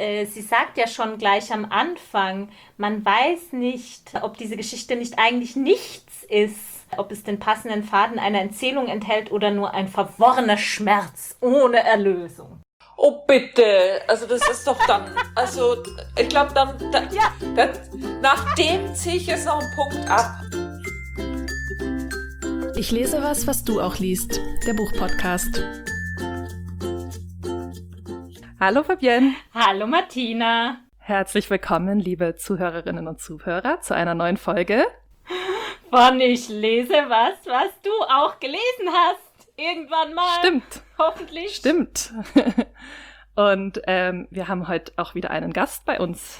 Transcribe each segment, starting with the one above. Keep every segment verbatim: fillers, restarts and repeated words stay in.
äh, sie sagt ja schon gleich am Anfang, man weiß nicht, ob diese Geschichte nicht eigentlich nichts ist, ob es den passenden Faden einer Erzählung enthält oder nur ein verworrener Schmerz ohne Erlösung. Oh bitte, also das ist doch dann, also ich glaube dann, dann, Ja. dann, nach dem ziehe ich jetzt noch einen Punkt ab. Ich lese was, was du auch liest. Der Buchpodcast. Hallo Fabienne. Hallo Martina. Herzlich willkommen, liebe Zuhörerinnen und Zuhörer, zu einer neuen Folge von Ich lese was, was du auch gelesen hast. Irgendwann mal. Stimmt. Hoffentlich. Stimmt. Und ähm, wir haben heute auch wieder einen Gast bei uns.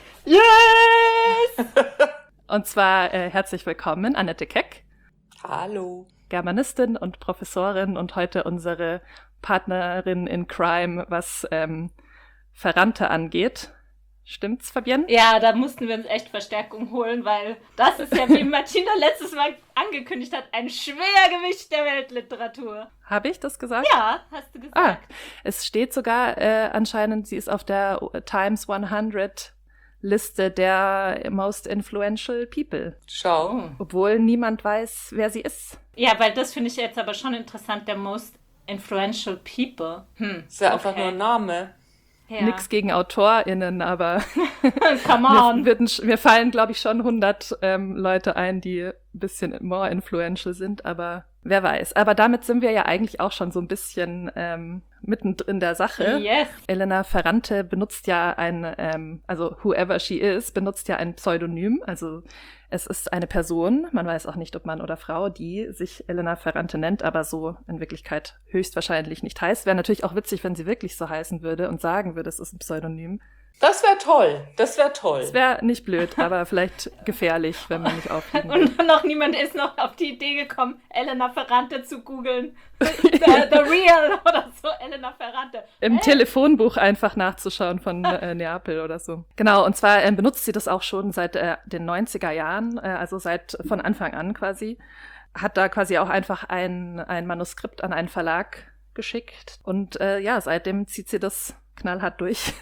Yes! Und zwar äh, herzlich willkommen, Annette Keck. Hallo. Germanistin und Professorin und heute unsere Partnerin in Crime, was ähm, Ferrante angeht. Stimmt's, Fabienne? Ja, da mussten wir uns echt Verstärkung holen, weil das ist ja, wie Martina letztes Mal angekündigt hat, ein Schwergewicht der Weltliteratur. Habe ich das gesagt? Ja, hast du gesagt. Ah, es steht sogar äh, anscheinend, sie ist auf der Times hundert Liste der most influential people. Schau. Obwohl niemand weiß, wer sie ist. Ja, weil das finde ich jetzt aber schon interessant, der most influential people. Hm, ist ja okay. einfach nur ein Name. Ja. Nix gegen AutorInnen, aber Come on. mir, mir fallen, glaube ich, schon hundert ähm, Leute ein, die ein bisschen more influential sind, aber wer weiß. Aber damit sind wir ja eigentlich auch schon so ein bisschen ähm, mittendrin der Sache. Yes. Elena Ferrante benutzt ja ein, ähm, also whoever she is, benutzt ja ein Pseudonym. Also es ist eine Person, man weiß auch nicht, ob Mann oder Frau, die sich Elena Ferrante nennt, aber so in Wirklichkeit höchstwahrscheinlich nicht heißt. Wäre natürlich auch witzig, wenn sie wirklich so heißen würde und sagen würde, es ist ein Pseudonym. Das wäre toll, das wäre toll. Das wäre nicht blöd, aber vielleicht gefährlich, wenn man nicht auffliegen will. Und noch niemand ist noch auf die Idee gekommen, Elena Ferrante zu googeln. The, the Real oder so, Elena Ferrante. Im Hey. Telefonbuch einfach nachzuschauen von äh, Neapel oder so. Genau, und zwar äh, benutzt sie das auch schon seit äh, den neunziger Jahren, äh, also seit von Anfang an quasi. Hat da quasi auch einfach ein, ein Manuskript an einen Verlag geschickt. Und äh, ja, seitdem zieht sie das knallhart durch.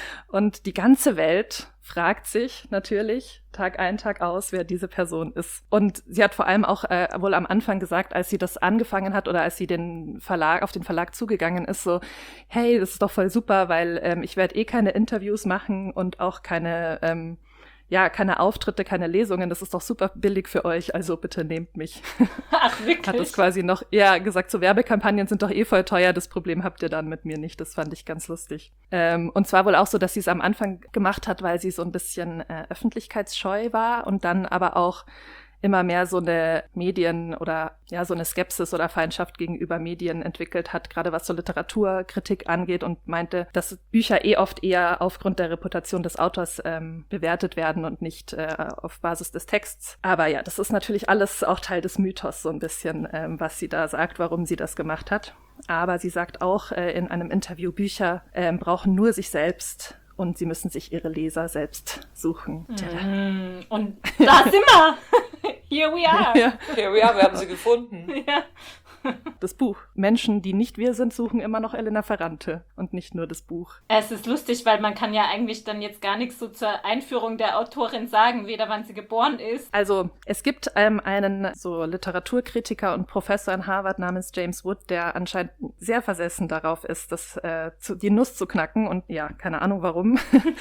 Und die ganze Welt fragt sich natürlich Tag ein, Tag aus, wer diese Person ist. Und sie hat vor allem auch äh, wohl am Anfang gesagt, als sie das angefangen hat oder als sie den Verlag auf den Verlag zugegangen ist, so, hey, das ist doch voll super, weil ähm, ich werde eh keine Interviews machen und auch keine ähm, ja, keine Auftritte, keine Lesungen, das ist doch super billig für euch, also bitte nehmt mich. Ach, wirklich? Hat das quasi noch, ja, gesagt, so Werbekampagnen sind doch eh voll teuer, das Problem habt ihr dann mit mir nicht, das fand ich ganz lustig. Ähm, und zwar wohl auch so, dass sie es am Anfang gemacht hat, weil sie so ein bisschen äh, öffentlichkeitsscheu war und dann aber auch immer mehr so eine Medien- oder ja so eine Skepsis oder Feindschaft gegenüber Medien entwickelt hat, gerade was so Literaturkritik angeht und meinte, dass Bücher eh oft eher aufgrund der Reputation des Autors ähm, bewertet werden und nicht äh, auf Basis des Texts. Aber ja, das ist natürlich alles auch Teil des Mythos so ein bisschen, ähm, was sie da sagt, warum sie das gemacht hat. Aber sie sagt auch äh, in einem Interview, Bücher ähm, brauchen nur sich selbst und sie müssen sich ihre Leser selbst suchen. Mm, und da sind wir! Here we are! Ja. Here we are, wir haben sie gefunden. Ja. Das Buch. Menschen, die nicht wir sind, suchen immer noch Elena Ferrante und nicht nur das Buch. Es ist lustig, weil man kann ja eigentlich dann jetzt gar nichts so zur Einführung der Autorin sagen, weder wann sie geboren ist. Also es gibt ähm, einen so Literaturkritiker und Professor in Harvard namens James Wood, der anscheinend sehr versessen darauf ist, das, äh, zu, die Nuss zu knacken und ja, keine Ahnung warum.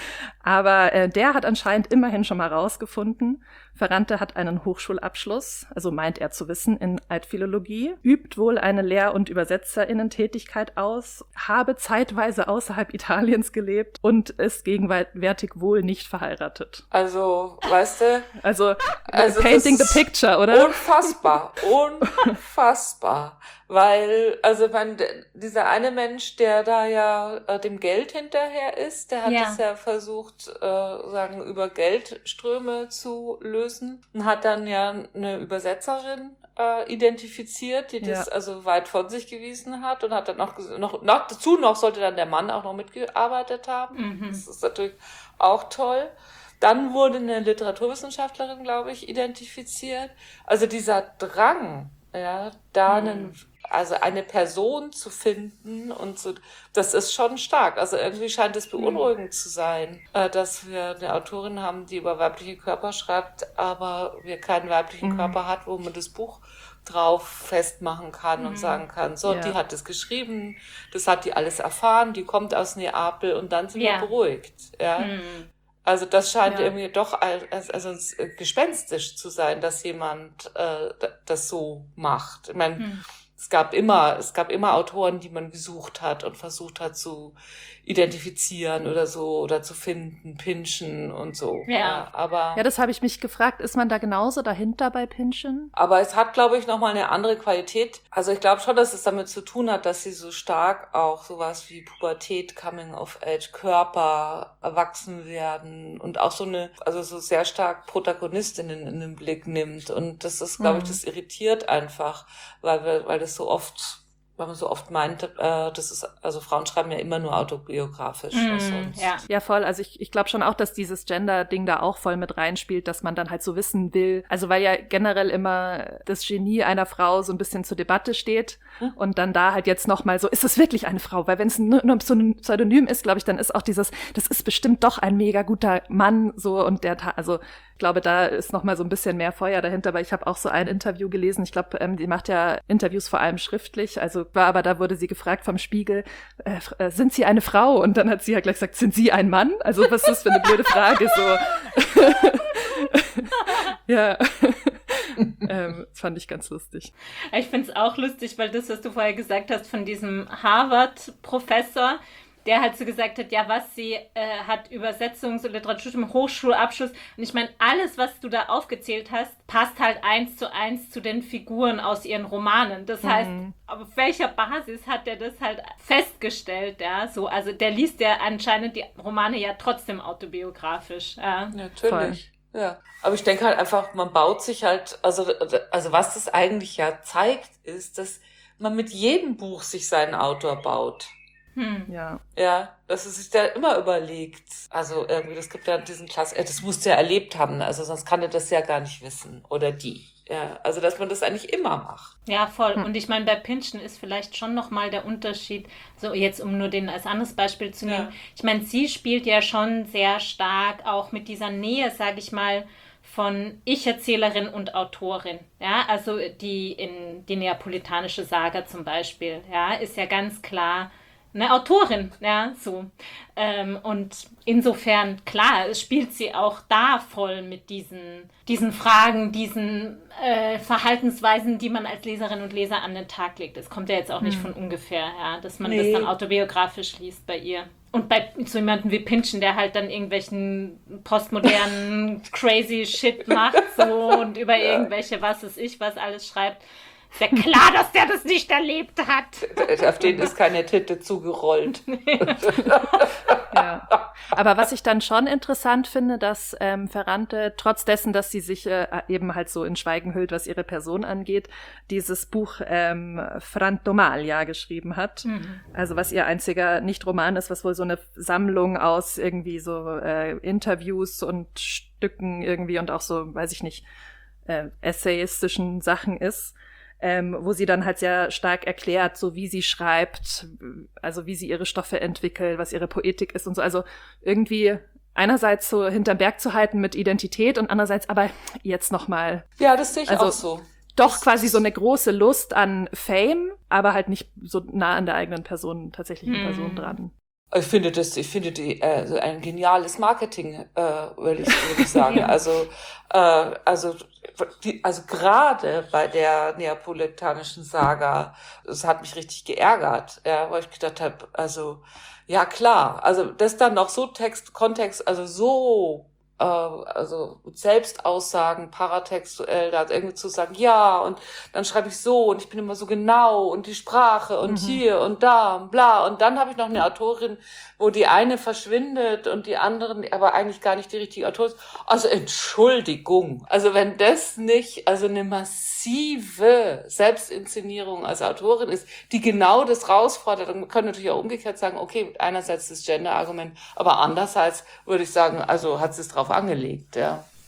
Aber äh, der hat anscheinend immerhin schon mal rausgefunden, Ferrante hat einen Hochschulabschluss, also meint er zu wissen, in Altphilologie, übt wohl eine Lehr- und Übersetzerinnen-Tätigkeit aus, habe zeitweise außerhalb Italiens gelebt und ist gegenwärtig wohl nicht verheiratet. Also, weißt du? Also, Also painting the picture, oder? Unfassbar, unfassbar. Weil, also man, dieser eine Mensch, der da ja äh, dem Geld hinterher ist, der hat Ja. es ja versucht, äh, sagen, über Geldströme zu lösen und hat dann ja eine Übersetzerin äh, identifiziert, die das Ja. also weit von sich gewiesen hat und hat dann auch, ges- noch, noch dazu noch sollte dann der Mann auch noch mitgearbeitet haben. Mhm. Das ist natürlich auch toll. Dann wurde eine Literaturwissenschaftlerin, glaube ich, identifiziert. Also dieser Drang, ja, da Mhm. einen also eine Person zu finden und so, das ist schon stark. Also irgendwie scheint es beunruhigend zu sein, äh, dass wir eine Autorin haben, die über weibliche Körper schreibt, aber wir keinen weiblichen mhm. Körper hat, wo man das Buch drauf festmachen kann mhm. und sagen kann, so, ja. die hat das geschrieben, das hat die alles erfahren, die kommt aus Neapel und dann sind ja. wir beruhigt. Ja. Mhm. Also das scheint ja. irgendwie doch als, also gespenstisch zu sein, dass jemand äh, das so macht. Ich meine, hm. es gab immer, es gab immer Autoren, die man gesucht hat und versucht hat zu identifizieren oder so oder zu finden, Pynchon und so. Ja, ja aber ja, das habe ich mich gefragt. Ist man da genauso dahinter bei Pynchon? Aber es hat, glaube ich, nochmal eine andere Qualität. Also ich glaube schon, dass es damit zu tun hat, dass sie so stark auch sowas wie Pubertät, Coming of Age, Körper, erwachsen werden und auch so eine, also so sehr stark Protagonistinnen in den Blick nimmt. Und das ist, glaube mhm. ich, das irritiert einfach, weil wir, weil das so oft weil man so oft meint, äh, das ist, also Frauen schreiben ja immer nur autobiografisch. Mm, ja. ja, voll. Also ich, ich glaube schon auch, dass dieses Gender-Ding da auch voll mit reinspielt, dass man dann halt so wissen will. Also weil ja generell immer das Genie einer Frau so ein bisschen zur Debatte steht hm? und dann da halt jetzt nochmal so, ist es wirklich eine Frau? Weil wenn es nur ein Pseudonym ist, glaube ich, dann ist auch dieses, das ist bestimmt doch ein mega guter Mann so und der, also ich glaube, da ist noch mal so ein bisschen mehr Feuer dahinter, weil ich habe auch so ein Interview gelesen. Ich glaube, ähm, die macht ja Interviews vor allem schriftlich. Also war aber da wurde sie gefragt vom Spiegel, äh, äh, sind Sie eine Frau? Und dann hat sie ja gleich gesagt, sind Sie ein Mann? Also was ist das für eine blöde Frage? So ja. ähm, das fand ich ganz lustig. Ich finde es auch lustig, weil das, was du vorher gesagt hast von diesem Harvard-Professor, der halt so gesagt hat, ja, was sie äh, hat Übersetzungs- und Literaturstudium, Hochschulabschluss. Und ich meine, alles, was du da aufgezählt hast, passt halt eins zu eins zu den Figuren aus ihren Romanen. Das mhm. heißt, auf welcher Basis hat der das halt festgestellt? Ja, so, also der liest ja anscheinend die Romane ja trotzdem autobiografisch. Ja. Natürlich. Voll. Ja, aber ich denke halt einfach, man baut sich halt, also, also was das eigentlich ja zeigt, ist, dass man mit jedem Buch sich seinen Autor baut. Hm. Ja. Ja, dass es sich da immer überlegt. Also irgendwie, das gibt ja diesen Klass, äh, das musst du ja erlebt haben, also sonst kann er das ja gar nicht wissen. Oder die. Ja, also dass man das eigentlich immer macht. Ja, voll. Hm. Und ich meine, bei Pynchon ist vielleicht schon nochmal der Unterschied, so jetzt um nur den als anderes Beispiel zu nehmen. Ja. Ich meine, sie spielt ja schon sehr stark auch mit dieser Nähe, sage ich mal, von Ich-Erzählerin und Autorin. Ja, also die in die neapolitanische Saga zum Beispiel, ja, ist ja ganz klar eine Autorin, ja, so. Ähm, und insofern, klar, es spielt sie auch da voll mit diesen, diesen Fragen, diesen äh, Verhaltensweisen, die man als Leserin und Leser an den Tag legt. Das kommt ja jetzt auch nicht hm. von ungefähr, ja, dass man nee. das dann autobiografisch liest bei ihr. Und bei so jemandem wie Pynchon, der halt dann irgendwelchen postmodernen crazy Shit macht, so, und über irgendwelche, was weiß ich, was alles schreibt. Ist ja klar, dass der das nicht erlebt hat. Auf den ist keine Tinte zugerollt. Ja. Aber was ich dann schon interessant finde, dass ähm, Ferrante, trotz dessen, dass sie sich äh, eben halt so in Schweigen hüllt, was ihre Person angeht, dieses Buch ähm, Frantomalia geschrieben hat. Mhm. Also was ihr einziger Nicht-Roman ist, was wohl so eine Sammlung aus irgendwie so äh, Interviews und Stücken irgendwie und auch so, weiß ich nicht, äh, essayistischen Sachen ist. Ähm, wo sie dann halt sehr stark erklärt, so wie sie schreibt, also wie sie ihre Stoffe entwickelt, was ihre Poetik ist und so. Also irgendwie einerseits so hinterm Berg zu halten mit Identität und andererseits aber jetzt nochmal. Ja, das sehe ich also auch so. Doch das quasi so eine große Lust an Fame, aber halt nicht so nah an der eigenen Person, tatsächlichen hm. Person dran. Ich finde das, ich finde die äh, ein geniales Marketing, äh, würde ich, würde ich sagen. Ja. Also, äh, also, die, also gerade bei der neapolitanischen Saga, das hat mich richtig geärgert, ja, weil ich gedacht habe, also ja klar, also das dann noch so Text, Kontext, also so äh, also Selbstaussagen, paratextuell, da irgendwie zu sagen, ja, und dann schreibe ich so und ich bin immer so genau und die Sprache und mhm. hier und da und bla. Und dann habe ich noch eine Autorin, wo die eine verschwindet und die anderen aber eigentlich gar nicht die richtige Autorin ist. Also Entschuldigung, also wenn das nicht, also eine massive Selbstinszenierung als Autorin ist, die genau das rausfordert, dann können wir natürlich auch umgekehrt sagen, okay, einerseits das Gender-Argument, aber andererseits würde ich sagen, also hat sie es drauf angelegt, ja.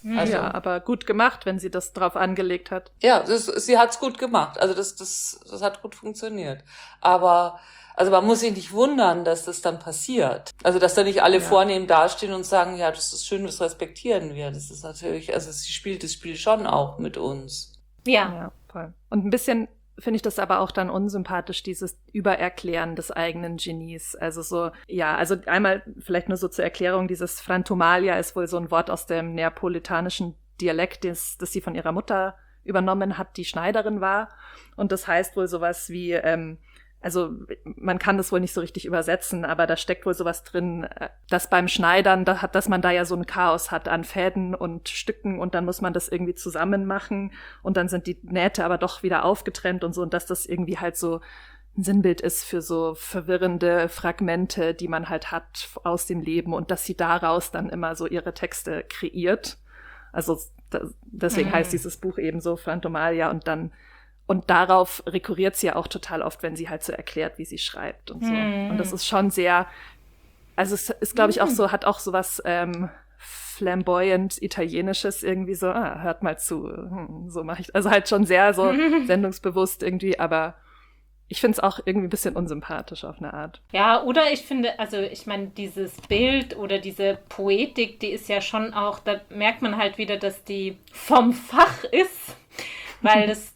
Also, ja, aber gut gemacht, wenn sie das drauf angelegt hat. Ja, das, sie hat's gut gemacht. Also das, das, das hat gut funktioniert. Aber also man muss sich nicht wundern, dass das dann passiert. Also dass da nicht alle ja. vornehm dastehen und sagen, ja, das ist schön, das respektieren wir. Das ist natürlich, also sie spielt das Spiel schon auch mit uns. Ja. Ja, voll. Und ein bisschen finde ich das aber auch dann unsympathisch, dieses Übererklären des eigenen Genies. Also so, ja, also einmal vielleicht nur so zur Erklärung, dieses Frantumalia ist wohl so ein Wort aus dem neapolitanischen Dialekt, das, das sie von ihrer Mutter übernommen hat, die Schneiderin war. Und das heißt wohl sowas wie, ähm, also man kann das wohl nicht so richtig übersetzen, aber da steckt wohl sowas drin, dass beim Schneidern, da hat, dass man da ja so ein Chaos hat an Fäden und Stücken und dann muss man das irgendwie zusammen machen und dann sind die Nähte aber doch wieder aufgetrennt und so und dass das irgendwie halt so ein Sinnbild ist für so verwirrende Fragmente, die man halt hat aus dem Leben und dass sie daraus dann immer so ihre Texte kreiert. Also das, deswegen mhm. heißt dieses Buch eben so Frantomalia und dann Und darauf rekurriert sie ja auch total oft, wenn sie halt so erklärt, wie sie schreibt und so. Mm. Und das ist schon sehr, also es ist, glaube ich, auch so, hat auch so was ähm, flamboyant Italienisches irgendwie so, ah, hört mal zu, hm, so mache ich, also halt schon sehr so sendungsbewusst irgendwie, aber ich finde es auch irgendwie ein bisschen unsympathisch auf eine Art. Ja, oder ich finde, also ich meine, dieses Bild oder diese Poetik, die ist ja schon auch, da merkt man halt wieder, dass die vom Fach ist. Weil das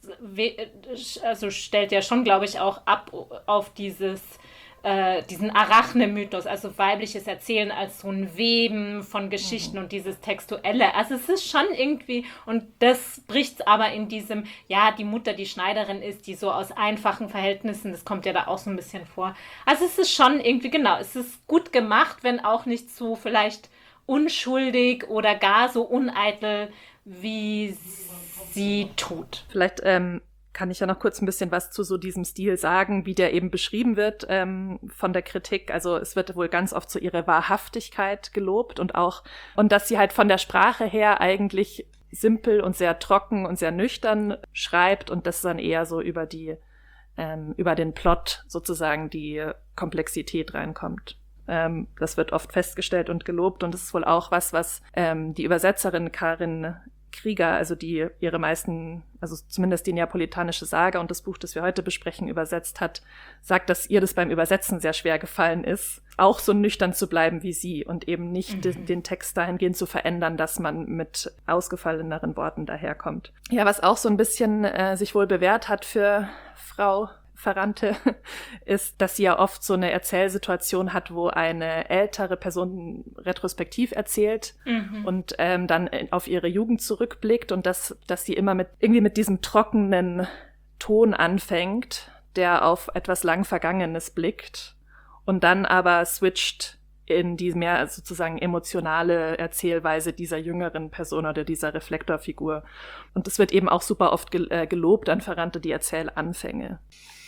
also stellt ja schon, glaube ich, auch ab auf dieses, äh, diesen Arachne-Mythos, also weibliches Erzählen als so ein Weben von Geschichten mhm. und dieses Textuelle. Also es ist schon irgendwie, und das bricht aber in diesem, ja, die Mutter, die Schneiderin ist, die so aus einfachen Verhältnissen, das kommt ja da auch so ein bisschen vor. Also es ist schon irgendwie, genau, es ist gut gemacht, wenn auch nicht so vielleicht unschuldig oder gar so uneitel, wie sie tut. Vielleicht ähm, kann ich ja noch kurz ein bisschen was zu so diesem Stil sagen, wie der eben beschrieben wird ähm, von der Kritik. Also es wird wohl ganz oft so ihre Wahrhaftigkeit gelobt und auch, und dass sie halt von der Sprache her eigentlich simpel und sehr trocken und sehr nüchtern schreibt und das dann eher so über die, ähm, über den Plot sozusagen die Komplexität reinkommt. Ähm, das wird oft festgestellt und gelobt und das ist wohl auch was, was ähm, die Übersetzerin Karin Krieger, also die ihre meisten, also zumindest die neapolitanische Saga und das Buch, das wir heute besprechen, übersetzt hat, sagt, dass ihr das beim Übersetzen sehr schwer gefallen ist, auch so nüchtern zu bleiben wie sie und eben nicht mhm. den, den Text dahingehend zu verändern, dass man mit ausgefalleneren Worten daherkommt. Ja, was auch so ein bisschen äh, sich wohl bewährt hat für Frau Ferrante, ist, dass sie ja oft so eine Erzählsituation hat, wo eine ältere Person retrospektiv erzählt mhm. und ähm, dann auf ihre Jugend zurückblickt und dass, dass sie immer mit irgendwie mit diesem trockenen Ton anfängt, der auf etwas lang Vergangenes blickt und dann aber switcht in die mehr sozusagen emotionale Erzählweise dieser jüngeren Person oder dieser Reflektorfigur. Und es wird eben auch super oft gel- äh, gelobt an Ferrante, die Erzählanfänge.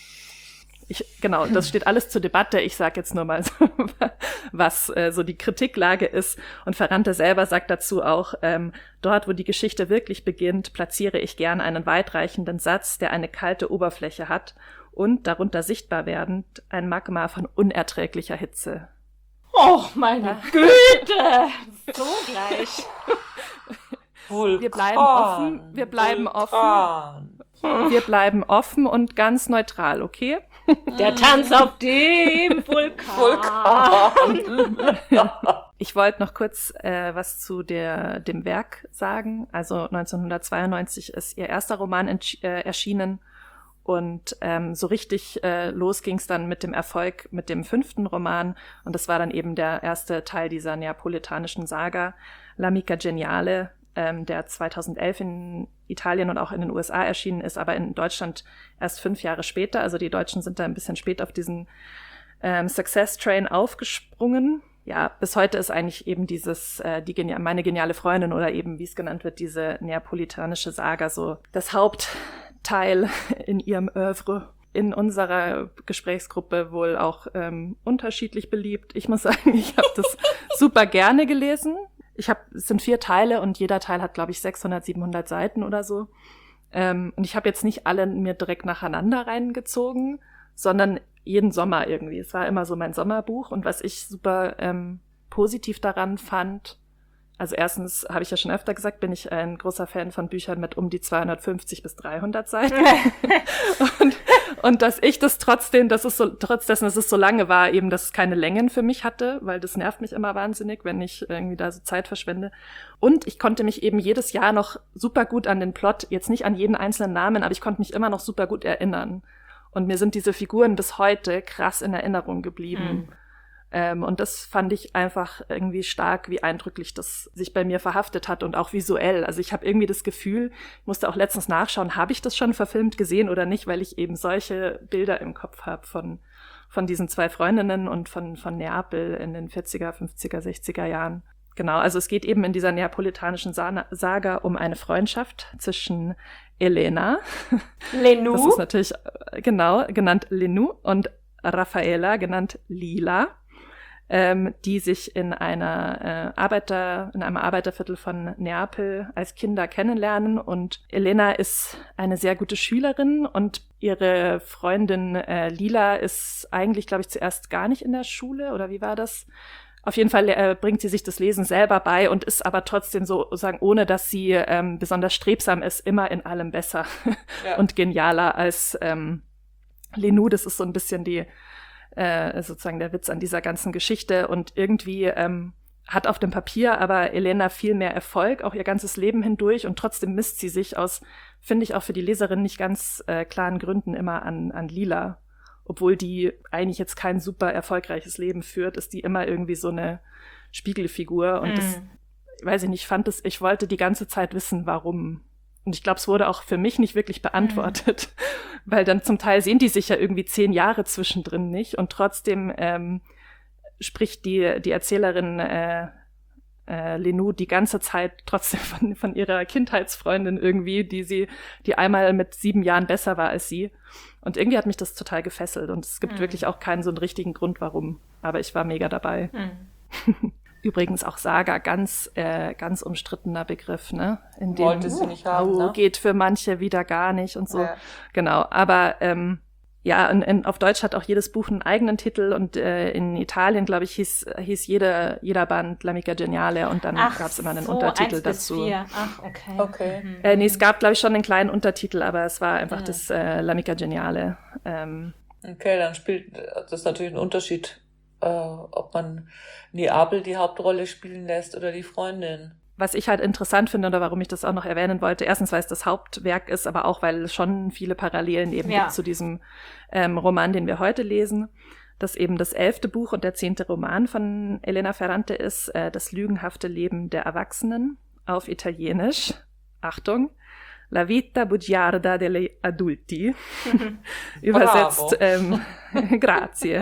Ich, genau, das steht alles zur Debatte. Ich sage jetzt nur mal so, was äh, so die Kritiklage ist. Und Ferrante selber sagt dazu auch, ähm, dort, wo die Geschichte wirklich beginnt, platziere ich gern einen weitreichenden Satz, der eine kalte Oberfläche hat und darunter sichtbar werdend ein Magma von unerträglicher Hitze. Oh, meine Güte! So gleich. Vulkan, wir bleiben offen, wir bleiben Vulkan. offen. Wir bleiben offen und ganz neutral, okay? Der Tanz auf dem Vulkan. Vulkan. Ich wollte noch kurz äh, was zu der, dem Werk sagen. Also neunzehnhundertzweiundneunzig ist ihr erster Roman entsch- äh, erschienen und ähm, so richtig äh, los ging es dann mit dem Erfolg mit dem fünften Roman und das war dann eben der erste Teil dieser neapolitanischen Saga, L'Amica Geniale, ähm, der zweitausendelf in Italien und auch in den U S A erschienen ist, aber in Deutschland erst fünf Jahre später. Also die Deutschen sind da ein bisschen spät auf diesen ähm, Success Train aufgesprungen. Ja, bis heute ist eigentlich eben dieses, äh, die Genia- meine geniale Freundin oder eben, wie es genannt wird, diese neapolitanische Saga so das Hauptteil in ihrem Oeuvre. In unserer Gesprächsgruppe wohl auch ähm, unterschiedlich beliebt. Ich muss sagen, ich habe das super gerne gelesen. Ich habe, es sind vier Teile und jeder Teil hat, glaube ich, sechshundert, siebenhundert Seiten oder so. Ähm, und ich habe jetzt nicht alle mir direkt nacheinander reingezogen, sondern jeden Sommer irgendwie. Es war immer so mein Sommerbuch. Und was ich super ähm, positiv daran fand, also erstens, habe ich ja schon öfter gesagt, bin ich ein großer Fan von Büchern mit um die zweihundertfünfzig bis dreihundert Seiten. und, und dass ich das trotzdem, dass es so, trotz dessen, dass es so lange war, eben, dass es keine Längen für mich hatte, weil das nervt mich immer wahnsinnig, wenn ich irgendwie da so Zeit verschwende. Und ich konnte mich eben jedes Jahr noch super gut an den Plot, jetzt nicht an jeden einzelnen Namen, aber ich konnte mich immer noch super gut erinnern. Und mir sind diese Figuren bis heute krass in Erinnerung geblieben. Mhm. Ähm, und das fand ich einfach irgendwie stark, wie eindrücklich das sich bei mir verhaftet hat und auch visuell. Also ich habe irgendwie das Gefühl, ich musste auch letztens nachschauen, habe ich das schon verfilmt gesehen oder nicht, weil ich eben solche Bilder im Kopf habe von von diesen zwei Freundinnen und von von Neapel in den vierziger, fünfziger, sechziger Jahren. Genau, also es geht eben in dieser neapolitanischen Saga um eine Freundschaft zwischen Elena, Lenou, das ist natürlich, genau, genannt Lenou, und Raffaella, genannt Lila, ähm, die sich in einer äh, Arbeiter, in einem Arbeiterviertel von Neapel als Kinder kennenlernen. Und Elena ist eine sehr gute Schülerin und ihre Freundin äh, Lila ist eigentlich, glaube ich, zuerst gar nicht in der Schule, oder wie war das? Auf jeden Fall äh, bringt sie sich das Lesen selber bei und ist aber trotzdem sozusagen, ohne dass sie ähm, besonders strebsam ist, immer in allem besser ja. und genialer als ähm, Lenou. Das ist so ein bisschen die äh, sozusagen der Witz an dieser ganzen Geschichte. Und irgendwie ähm, hat auf dem Papier aber Elena viel mehr Erfolg, auch ihr ganzes Leben hindurch. Und trotzdem misst sie sich aus, finde ich auch für die Leserin nicht ganz äh, klaren Gründen immer an, an Lila. Obwohl die eigentlich jetzt kein super erfolgreiches Leben führt, ist die immer irgendwie so eine Spiegelfigur. Und mm. das, weiß ich nicht, fand es, ich wollte die ganze Zeit wissen, warum. Und ich glaube, es wurde auch für mich nicht wirklich beantwortet, mm. weil dann zum Teil sehen die sich ja irgendwie zehn Jahre zwischendrin nicht. Und trotzdem ähm, spricht die, die Erzählerin äh, äh, Lenou die ganze Zeit trotzdem von, von ihrer Kindheitsfreundin irgendwie, die sie, die einmal mit sieben Jahren besser war als sie. Und irgendwie hat mich das total gefesselt und es gibt mhm. wirklich auch keinen so einen richtigen Grund, warum. Aber ich war mega dabei. Mhm. Übrigens auch Saga, ganz äh, ganz umstrittener Begriff, ne? In dem, wollte sie nicht haben, oh, ne? Geht für manche wieder gar nicht und so. Ja. Genau, aber ähm, ja, in, in, auf Deutsch hat auch jedes Buch einen eigenen Titel und äh, in Italien, glaube ich, hieß hieß jeder jeder Band L'Amica Geniale und dann gab es immer einen so, Untertitel eins bis dazu. vier. Ach, okay. Okay. Mhm. Äh, nee, es gab, glaube ich, schon einen kleinen Untertitel, aber es war einfach ja. das äh, L'Amica Geniale. Ähm, okay, dann spielt das ist natürlich ein Unterschied, äh, ob man Neapel die Hauptrolle spielen lässt oder die Freundin. Was ich halt interessant finde oder warum ich das auch noch erwähnen wollte, erstens, weil es das Hauptwerk ist, aber auch, weil es schon viele Parallelen eben ja. gibt zu diesem ähm, Roman, den wir heute lesen, das eben das elfte Buch und der zehnte Roman von Elena Ferrante ist, äh, Das lügenhafte Leben der Erwachsenen auf Italienisch. Achtung, La vita bugiarda degli adulti. Übersetzt, ähm, grazie.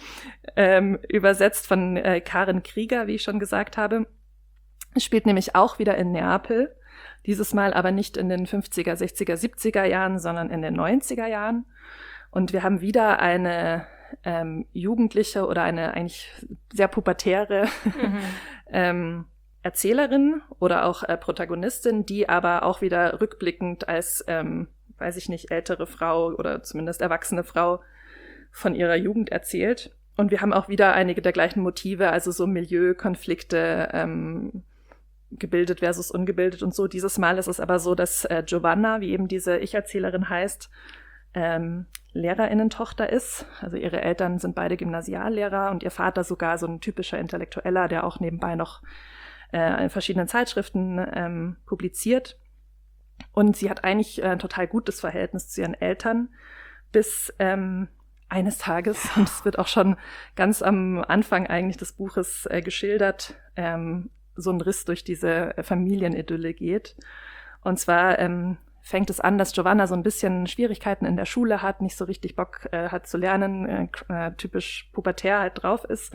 ähm, übersetzt von äh, Karen Krieger, wie ich schon gesagt habe. Spielt nämlich auch wieder in Neapel, dieses Mal aber nicht in den fünfziger, sechziger, siebziger Jahren, sondern in den neunziger Jahren. Und wir haben wieder eine ähm, Jugendliche oder eine eigentlich sehr pubertäre mhm. ähm, Erzählerin oder auch äh, Protagonistin, die aber auch wieder rückblickend als, ähm, weiß ich nicht, ältere Frau oder zumindest erwachsene Frau von ihrer Jugend erzählt. Und wir haben auch wieder einige der gleichen Motive, also so Milieukonflikte, ähm, gebildet versus ungebildet und so. Dieses Mal ist es aber so, dass äh, Giovanna, wie eben diese Ich-Erzählerin heißt, ähm, Lehrerinnentochter ist. Also ihre Eltern sind beide Gymnasiallehrer und ihr Vater sogar so ein typischer Intellektueller, der auch nebenbei noch äh, in verschiedenen Zeitschriften ähm, publiziert. Und sie hat eigentlich ein äh, total gutes Verhältnis zu ihren Eltern, bis ähm, eines Tages, und es wird auch schon ganz am Anfang eigentlich des Buches äh, geschildert, ähm, so ein Riss durch diese Familienidylle geht. Und zwar ähm, fängt es an, dass Giovanna so ein bisschen Schwierigkeiten in der Schule hat, nicht so richtig Bock äh, hat zu lernen, äh, typisch pubertär halt drauf ist.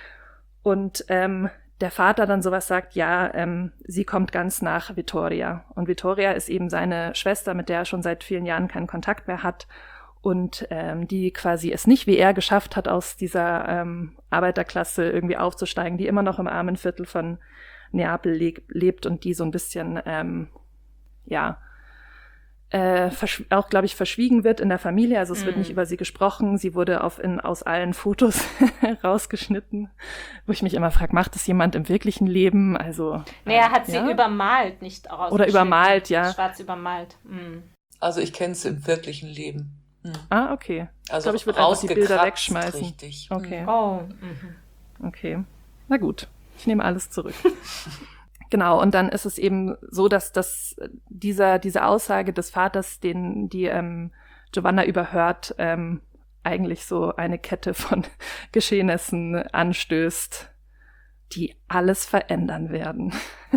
Und ähm, der Vater dann sowas sagt, ja, ähm, sie kommt ganz nach Vittoria. Und Vittoria ist eben seine Schwester, mit der er schon seit vielen Jahren keinen Kontakt mehr hat. Und ähm, die quasi es nicht wie er geschafft hat, aus dieser ähm, Arbeiterklasse irgendwie aufzusteigen, die immer noch im armen Viertel von Neapel le- lebt und die so ein bisschen, ähm, ja, äh, versch- auch, glaube ich, verschwiegen wird in der Familie. Also es Mhm. wird nicht über sie gesprochen. Sie wurde auf in, aus allen Fotos rausgeschnitten, wo ich mich immer frage, macht das jemand im wirklichen Leben? Also Nee, er hat ja? sie übermalt, nicht rausgeschnitten. Oder übermalt, ja. Schwarz übermalt. Mhm. Also ich kenne es im wirklichen Leben. Hm. Ah, okay. Also ich glaube, ich würde einfach die Bilder rausgekratzt, wegschmeißen. Richtig. Okay. Oh. Mhm. Okay, na gut, ich nehme alles zurück. Genau, und dann ist es eben so, dass das, dieser, diese Aussage des Vaters, den die ähm, Giovanna überhört, ähm, eigentlich so eine Kette von Geschehnissen anstößt, die alles verändern werden.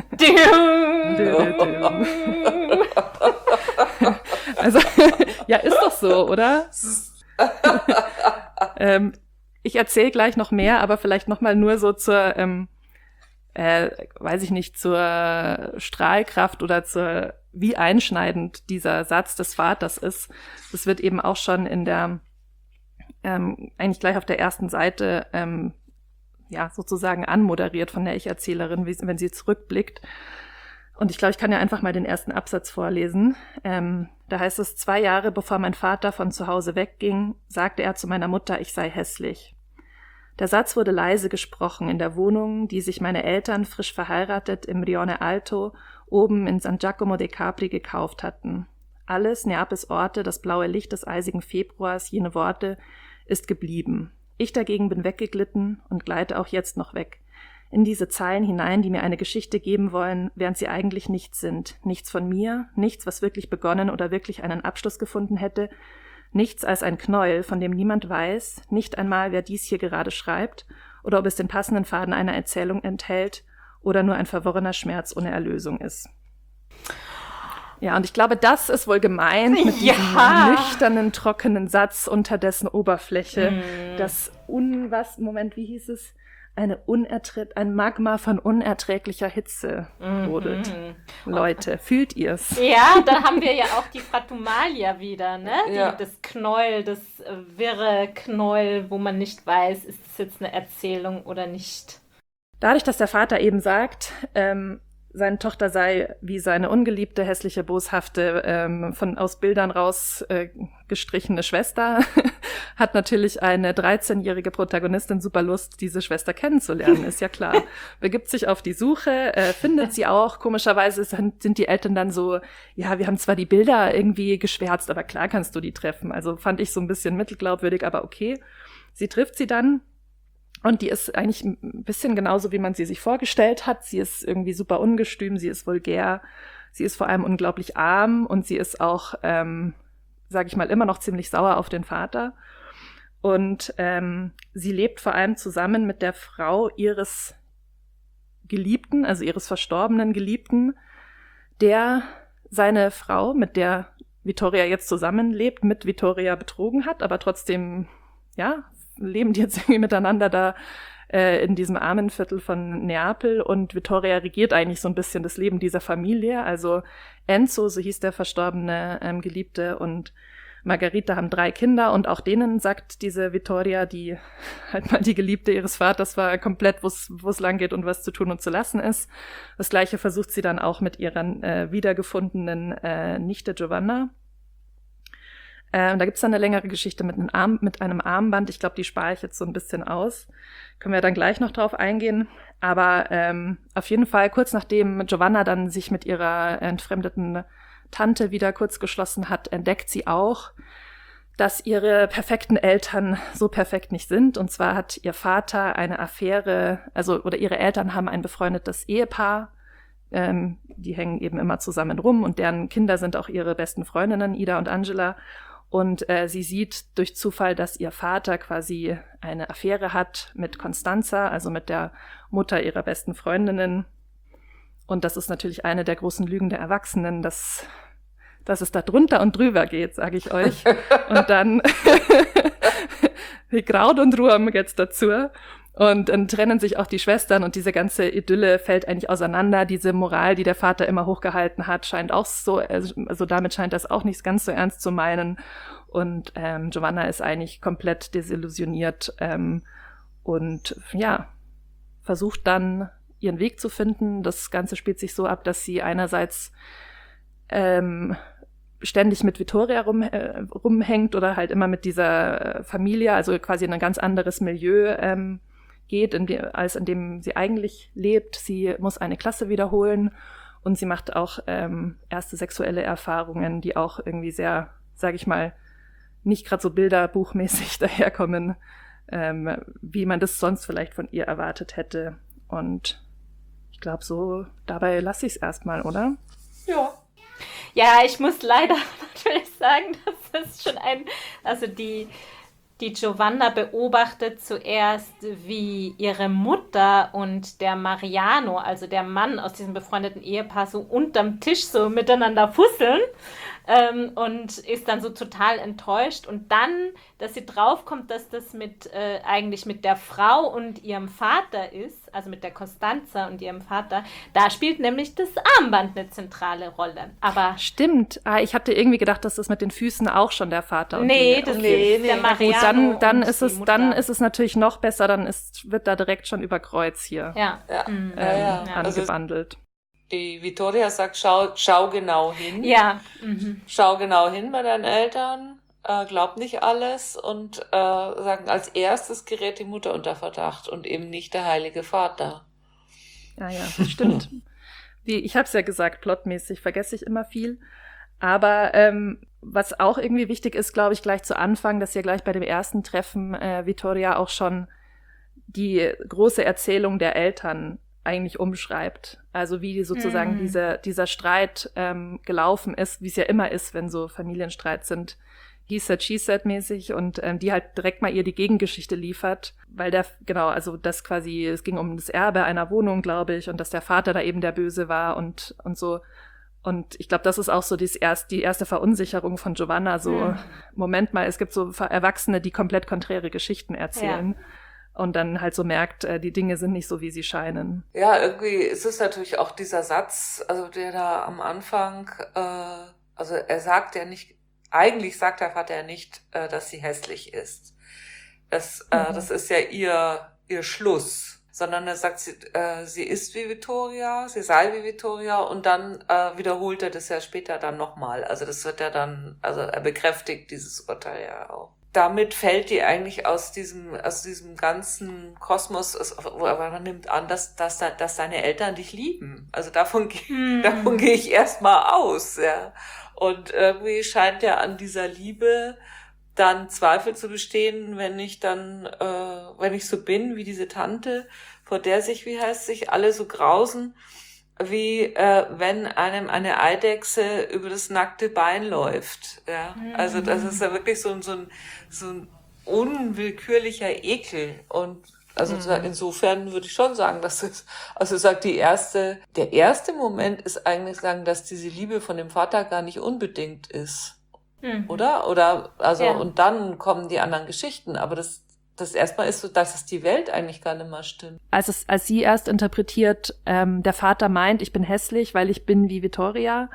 Also, ja, ist doch so, oder? ähm, ich erzähle gleich noch mehr, aber vielleicht noch mal nur so zur, ähm, äh, weiß ich nicht, zur Strahlkraft oder zur, wie einschneidend dieser Satz des Vaters ist. Das wird eben auch schon in der, ähm, eigentlich gleich auf der ersten Seite, ähm, ja, sozusagen anmoderiert von der Ich-Erzählerin, wie, wenn sie zurückblickt. Und ich glaube, ich kann ja einfach mal den ersten Absatz vorlesen. Ähm, da heißt es, zwei Jahre bevor mein Vater von zu Hause wegging, sagte er zu meiner Mutter, ich sei hässlich. Der Satz wurde leise gesprochen in der Wohnung, die sich meine Eltern, frisch verheiratet, im Rione Alto, oben in San Giacomo dei Capri gekauft hatten. Alles, Neapels Orte, das blaue Licht des eisigen Februars, jene Worte, ist geblieben. Ich dagegen bin weggeglitten und gleite auch jetzt noch weg. In diese Zeilen hinein, die mir eine Geschichte geben wollen, während sie eigentlich nichts sind. Nichts von mir, nichts, was wirklich begonnen oder wirklich einen Abschluss gefunden hätte, nichts als ein Knäuel, von dem niemand weiß, nicht einmal, wer dies hier gerade schreibt, oder ob es den passenden Faden einer Erzählung enthält oder nur ein verworrener Schmerz ohne Erlösung ist. Ja, und ich glaube, das ist wohl gemeint mit Ja. diesem nüchternen, trockenen Satz unter dessen Oberfläche. Mm. Das un... was... Moment, wie hieß es? Eine unerträ- ein Magma von unerträglicher Hitze brodelt. Mhm. Leute, fühlt ihr's? Ja, da haben wir ja auch die Fratumalia wieder, ne? Ja. Die, das Knäuel, das äh, wirre Knäuel, wo man nicht weiß, ist es jetzt eine Erzählung oder nicht. Dadurch, dass der Vater eben sagt, ähm, seine Tochter sei wie seine ungeliebte, hässliche, boshafte, ähm, von aus Bildern raus äh, gestrichene Schwester, hat natürlich eine dreizehnjährige Protagonistin super Lust, diese Schwester kennenzulernen, ist ja klar. Begibt sich auf die Suche, äh, findet sie auch. Komischerweise sind, sind die Eltern dann so, ja, wir haben zwar die Bilder irgendwie geschwärzt, aber klar kannst du die treffen. Also fand ich so ein bisschen mittelglaubwürdig, aber okay. Sie trifft sie dann. Und die ist eigentlich ein bisschen genauso, wie man sie sich vorgestellt hat. Sie ist irgendwie super ungestüm, sie ist vulgär, sie ist vor allem unglaublich arm und sie ist auch, ähm, sage ich mal, immer noch ziemlich sauer auf den Vater. Und ähm, sie lebt vor allem zusammen mit der Frau ihres Geliebten, also ihres verstorbenen Geliebten, der seine Frau, mit der Vittoria jetzt zusammenlebt, mit Vittoria betrogen hat, aber trotzdem, ja, leben die jetzt irgendwie miteinander da äh, in diesem armen Viertel von Neapel und Vittoria regiert eigentlich so ein bisschen das Leben dieser Familie. Also Enzo, so hieß der verstorbene ähm, Geliebte, und Margherita haben drei Kinder und auch denen sagt diese Vittoria, die halt mal die Geliebte ihres Vaters war, komplett, wo es lang geht und was zu tun und zu lassen ist. Das Gleiche versucht sie dann auch mit ihrer äh, wiedergefundenen äh, Nichte Giovanna. Äh, da gibt's dann eine längere Geschichte mit einem, Arm, mit einem Armband. Ich glaube, die spare ich jetzt so ein bisschen aus. Können wir dann gleich noch drauf eingehen. Aber ähm, auf jeden Fall, kurz nachdem Giovanna dann sich mit ihrer entfremdeten Tante wieder kurz geschlossen hat, entdeckt sie auch, dass ihre perfekten Eltern so perfekt nicht sind. Und zwar hat ihr Vater eine Affäre, also oder ihre Eltern haben ein befreundetes Ehepaar. Ähm, die hängen eben immer zusammen rum und deren Kinder sind auch ihre besten Freundinnen, Ida und Angela. Und äh, sie sieht durch Zufall, dass ihr Vater quasi eine Affäre hat mit Constanza, also mit der Mutter ihrer besten Freundinnen. Und das ist natürlich eine der großen Lügen der Erwachsenen, dass, dass es da drunter und drüber geht, sage ich euch. Und dann wie Kraut und Ruhm geht's dazu. Und dann trennen sich auch die Schwestern und diese ganze Idylle fällt eigentlich auseinander. Diese Moral, die der Vater immer hochgehalten hat, scheint auch so, also damit scheint das auch nicht ganz so ernst zu meinen. Und ähm, Giovanna ist eigentlich komplett desillusioniert ähm, und ja, versucht dann ihren Weg zu finden. Das Ganze spielt sich so ab, dass sie einerseits ähm, ständig mit Vittoria rum, äh, rumhängt oder halt immer mit dieser Familie, also quasi in ein ganz anderes Milieu ähm, geht, in die, als in dem sie eigentlich lebt. Sie muss eine Klasse wiederholen und sie macht auch ähm, erste sexuelle Erfahrungen, die auch irgendwie sehr, sage ich mal, nicht gerade so bilderbuchmäßig daherkommen, ähm, wie man das sonst vielleicht von ihr erwartet hätte. Und ich glaube, so dabei lasse ich es erstmal, oder? Ja. Ja, ich muss leider natürlich sagen, das ist schon ein, also die, die Giovanna beobachtet zuerst, wie ihre Mutter und der Mariano, also der Mann aus diesem befreundeten Ehepaar, so unterm Tisch so miteinander fusseln. Ähm, und ist dann so total enttäuscht. Und dann, dass sie draufkommt, dass das mit äh, eigentlich mit der Frau und ihrem Vater ist, also mit der Costanza und ihrem Vater, da spielt nämlich das Armband eine zentrale Rolle. Aber stimmt. Ah, ich hatte irgendwie gedacht, dass das mit den Füßen auch schon der Vater und nee, die, das nee, ist nee. der Mariano. Gut, dann, dann und ist die es, Mutter. dann ist es natürlich noch besser, dann ist, wird da direkt schon über Kreuz hier ja. Ja. Mhm. Ja, ja. ähm, Also angebandelt. die Vittoria sagt, schau, schau genau hin. Ja. Mhm. Schau genau hin bei deinen Eltern, äh, glaub nicht alles und äh, sagen, als erstes gerät die Mutter unter Verdacht und eben nicht der Heilige Vater. Ja, ja, das stimmt. Wie, ich habe es ja gesagt, plotmäßig vergesse ich immer viel. Aber ähm, was auch irgendwie wichtig ist, glaube ich, gleich zu Anfang, dass ja gleich bei dem ersten Treffen äh, Vittoria auch schon die große Erzählung der Eltern eigentlich umschreibt. Also wie sozusagen Mhm. dieser, dieser Streit ähm, gelaufen ist, wie es ja immer ist, wenn so Familienstreit sind. He said, she said mäßig und ähm, die halt direkt mal ihr die Gegengeschichte liefert, weil der, genau, also das quasi, es ging um das Erbe einer Wohnung, glaube ich, und dass der Vater da eben der Böse war und, und so. Und ich glaube, das ist auch so dies erst, die erste Verunsicherung von Giovanna, so, Mhm. Moment mal, es gibt so Erwachsene, die komplett konträre Geschichten erzählen. Und dann halt so merkt, äh, die Dinge sind nicht so, wie sie scheinen. Ja, irgendwie ist es natürlich auch dieser Satz, also der da am Anfang, äh, also er sagt ja nicht, eigentlich sagt der Vater ja nicht, äh, dass sie hässlich ist. Das, äh, Mhm. das ist ja ihr, ihr Schluss. Sondern er sagt, sie, äh, sie ist wie Vittoria, sie sei wie Vittoria und dann äh, wiederholt er das ja später dann nochmal. Also das wird ja dann, also er bekräftigt dieses Urteil ja auch. Damit fällt die eigentlich aus diesem, aus diesem ganzen Kosmos, aber man nimmt an, dass, dass, dass deine Eltern dich lieben. Also davon, Mhm. davon gehe ich erstmal aus, ja. Und irgendwie scheint ja an dieser Liebe dann Zweifel zu bestehen, wenn ich dann, äh, wenn ich so bin wie diese Tante, vor der sich, wie heißt sich, alle so grausen, wie äh, wenn einem eine Eidechse über das nackte Bein läuft. Ja, also das ist ja wirklich so ein so ein so ein unwillkürlicher Ekel und also Mhm. insofern würde ich schon sagen, dass es, also sagt die erste, der erste Moment ist eigentlich sagen, dass diese Liebe von dem Vater gar nicht unbedingt ist. Mhm. Oder? Oder, also, Ja. und dann kommen die anderen Geschichten. Aber das, das erstmal ist so, dass es die Welt eigentlich gar nicht mehr stimmt. Als es, als sie erst interpretiert, ähm, der Vater meint, ich bin hässlich, weil ich bin wie Vittoria,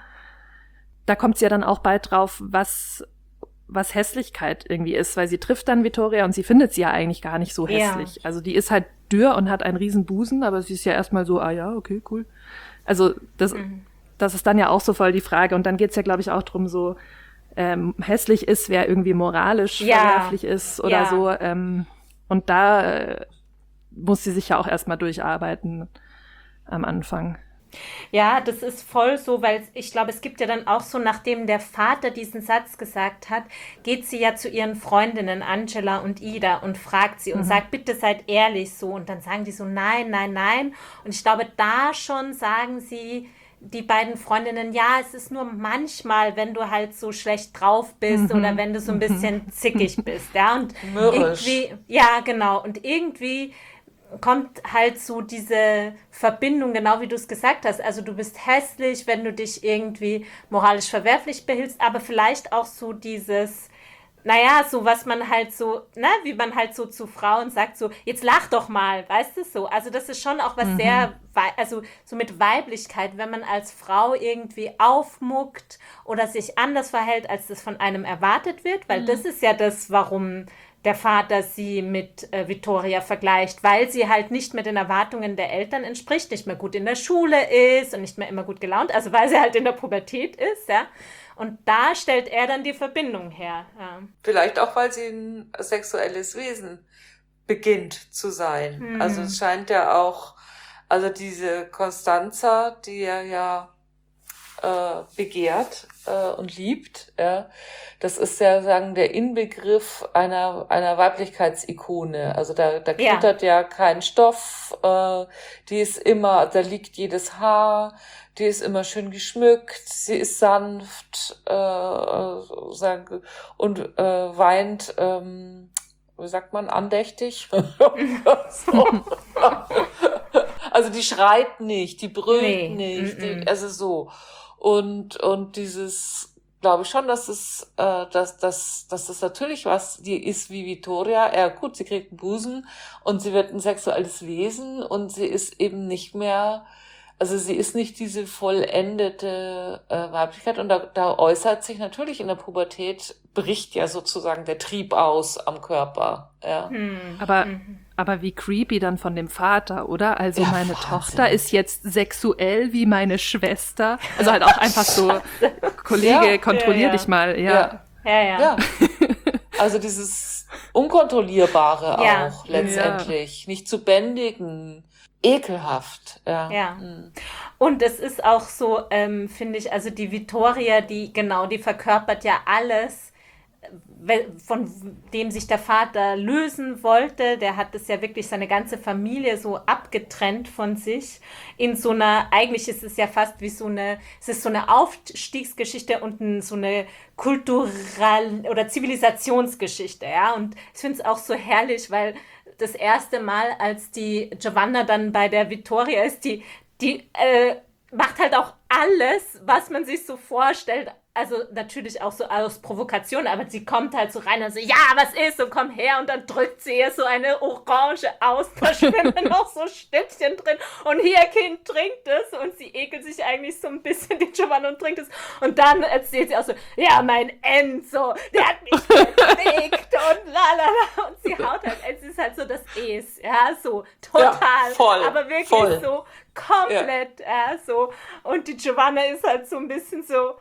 da kommt sie ja dann auch bald drauf, was, was Hässlichkeit irgendwie ist, weil sie trifft dann Vittoria und sie findet sie ja eigentlich gar nicht so Ja. hässlich. Also die ist halt dürr und hat einen riesen Busen, aber sie ist ja erstmal so, ah ja, okay, cool. Also das, Mhm. das ist dann ja auch so voll die Frage. Und dann geht's ja, glaube ich, auch drum so, ähm, hässlich ist, wer irgendwie moralisch Ja. verwerflich ist oder Ja. so. Ähm, und da äh, muss sie sich ja auch erstmal durcharbeiten am Anfang. Ja, das ist voll so, weil ich glaube, es gibt ja dann auch so, nachdem der Vater diesen Satz gesagt hat, geht sie ja zu ihren Freundinnen Angela und Ida und fragt sie und Mhm. sagt, bitte seid ehrlich so. Und dann sagen die so, nein, nein, nein. Und ich glaube, da schon sagen sie, die beiden Freundinnen, ja, es ist nur manchmal, wenn du halt so schlecht drauf bist Mhm. oder wenn du so ein bisschen zickig bist, ja. Und Mürrisch. irgendwie, ja, genau. Und irgendwie kommt halt so diese Verbindung, genau wie du es gesagt hast. Also du bist hässlich, wenn du dich irgendwie moralisch verwerflich behältst, aber vielleicht auch so dieses, naja, so was man halt so, ne, wie man halt so zu Frauen sagt, so, jetzt lach doch mal, weißt du so. Also das ist schon auch was Mhm. sehr, wei- also so mit Weiblichkeit, wenn man als Frau irgendwie aufmuckt oder sich anders verhält, als das von einem erwartet wird, weil das ist ja das, warum der Vater sie mit äh, Vittoria vergleicht, weil sie halt nicht mehr den Erwartungen der Eltern entspricht, nicht mehr gut in der Schule ist und nicht mehr immer gut gelaunt, also weil sie halt in der Pubertät ist, ja. Und da stellt er dann die Verbindung her. Ja. Vielleicht auch, weil sie ein sexuelles Wesen beginnt zu sein. Hm. Also es scheint ja auch, also diese Constanza, die er ja äh, begehrt äh, und liebt, ja, das ist ja, sagen, der Inbegriff einer einer Weiblichkeitsikone. Also da da knittert ja, ja kein Stoff, äh, die ist immer, da liegt jedes Haar, die ist immer schön geschmückt, sie ist sanft, äh, sagen, und äh, weint, ähm, wie sagt man, andächtig. So. Also die schreit nicht, die brüllt Nee. nicht, Mm-mm. die, also so. Und und dieses, glaube ich schon, dass es, äh, dass dass dass das natürlich was, die ist wie Vittoria. Ja gut, sie kriegt einen Busen und sie wird ein sexuelles Wesen und sie ist eben nicht mehr, also sie ist nicht diese vollendete äh, Weiblichkeit und da, da äußert sich natürlich in der Pubertät, bricht ja sozusagen der Trieb aus am Körper. Ja. Hm. Aber, Mhm. aber wie creepy dann von dem Vater, oder? Also Ja, meine Wahnsinn. Tochter ist jetzt sexuell wie meine Schwester. Also halt auch einfach so, Kollege, Ja. kontrollier Ja, ja. dich mal. Ja. Ja. Ja, ja. Ja. Also dieses Unkontrollierbare Ja. auch letztendlich. Nicht zu bändigen. Ekelhaft. Ja. Ja. Hm. Und es ist auch so, ähm, finde ich, also die Vittoria, die, genau, die verkörpert ja alles, we- von dem sich der Vater lösen wollte. Der hat es ja wirklich seine ganze Familie so abgetrennt von sich. In so einer, eigentlich ist es ja fast wie so eine, es ist so eine Aufstiegsgeschichte und ein, so eine kulturelle oder Zivilisationsgeschichte, ja. Und ich finde es auch so herrlich, weil das erste Mal, als die Giovanna dann bei der Vittoria ist, die, die äh, macht halt auch alles, was man sich so vorstellt. Also natürlich auch so aus Provokation, aber sie kommt halt so rein und so, ja, was ist? Und komm her. Und dann drückt sie ihr so eine Orange aus, da schwimmen noch so Stückchen drin. Und hier, Kind, trinkt es. Und sie ekelt sich eigentlich so ein bisschen, die Giovanna, und trinkt es. Und dann erzählt sie auch so, ja, mein Enzo, der hat mich bewegt und lalala. Und sie haut halt, es ist halt so das Es, ja, so total. Ja, voll, aber wirklich voll. so komplett, ja. so. Und die Giovanna ist halt so ein bisschen so,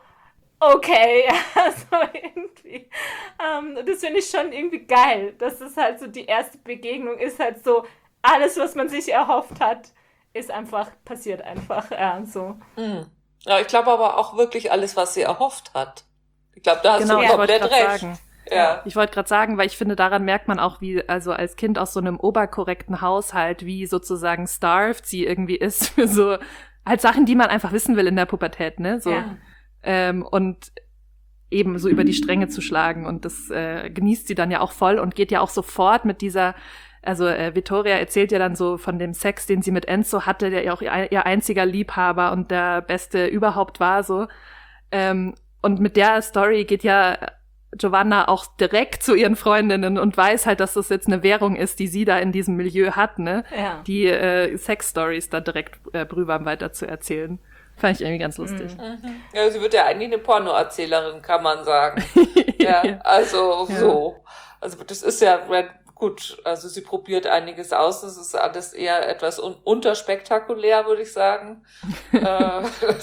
okay, also irgendwie. Ähm, das finde ich schon irgendwie geil. Das ist halt so, die erste Begegnung ist halt so, alles, was man sich erhofft hat, ist einfach, passiert einfach. Ja, so. Hm. Ja, ich glaube aber auch wirklich alles, was sie erhofft hat. Ich glaube, da hast Genau, du ich wollte komplett gerade recht. sagen. Ja. Ich wollte gerade sagen, weil ich finde, daran merkt man auch, wie, also als Kind aus so einem oberkorrekten Haushalt, wie sozusagen starved sie irgendwie ist für so, halt Sachen, die man einfach wissen will in der Pubertät, ne? So. Ja. Ähm, und eben so über die Stränge zu schlagen. Und das äh, genießt sie dann ja auch voll und geht ja auch sofort mit dieser, also äh, Vittoria erzählt ja dann so von dem Sex, den sie mit Enzo hatte, der ja auch ihr, ihr einziger Liebhaber und der Beste überhaupt war, so. Ähm, und mit der Story geht ja Giovanna auch direkt zu ihren Freundinnen und weiß halt, dass das jetzt eine Währung ist, die sie da in diesem Milieu hat, ne? Ja. Die äh, Sex-Stories da direkt äh, drüber weiter zu erzählen. Fand ich irgendwie ganz lustig. Mhm. Ja, sie wird ja eigentlich eine Pornoerzählerin, kann man sagen. Ja, also Ja. so. Also das ist ja gut, also sie probiert einiges aus. Das ist alles eher etwas un- unterspektakulär, würde ich sagen. äh,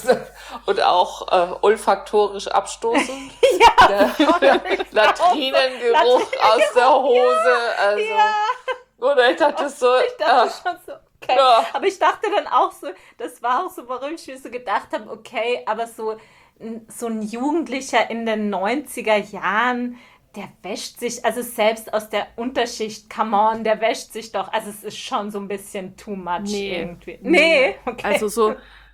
und auch äh, olfaktorisch abstoßend. Ja, Der Latrinengeruch aus der Hose. Also, Ja. oder ich dachte so, Ich dachte ah, schon so, okay. Ja. Aber ich dachte dann auch so, das war auch so, warum ich mir so gedacht habe, okay, aber so, ein- so ein Jugendlicher in den neunziger Jahren, der wäscht sich, also selbst aus der Unterschicht, come on, der wäscht sich doch. Also es ist schon so ein bisschen too much Nee. irgendwie. Nee, okay. Also so,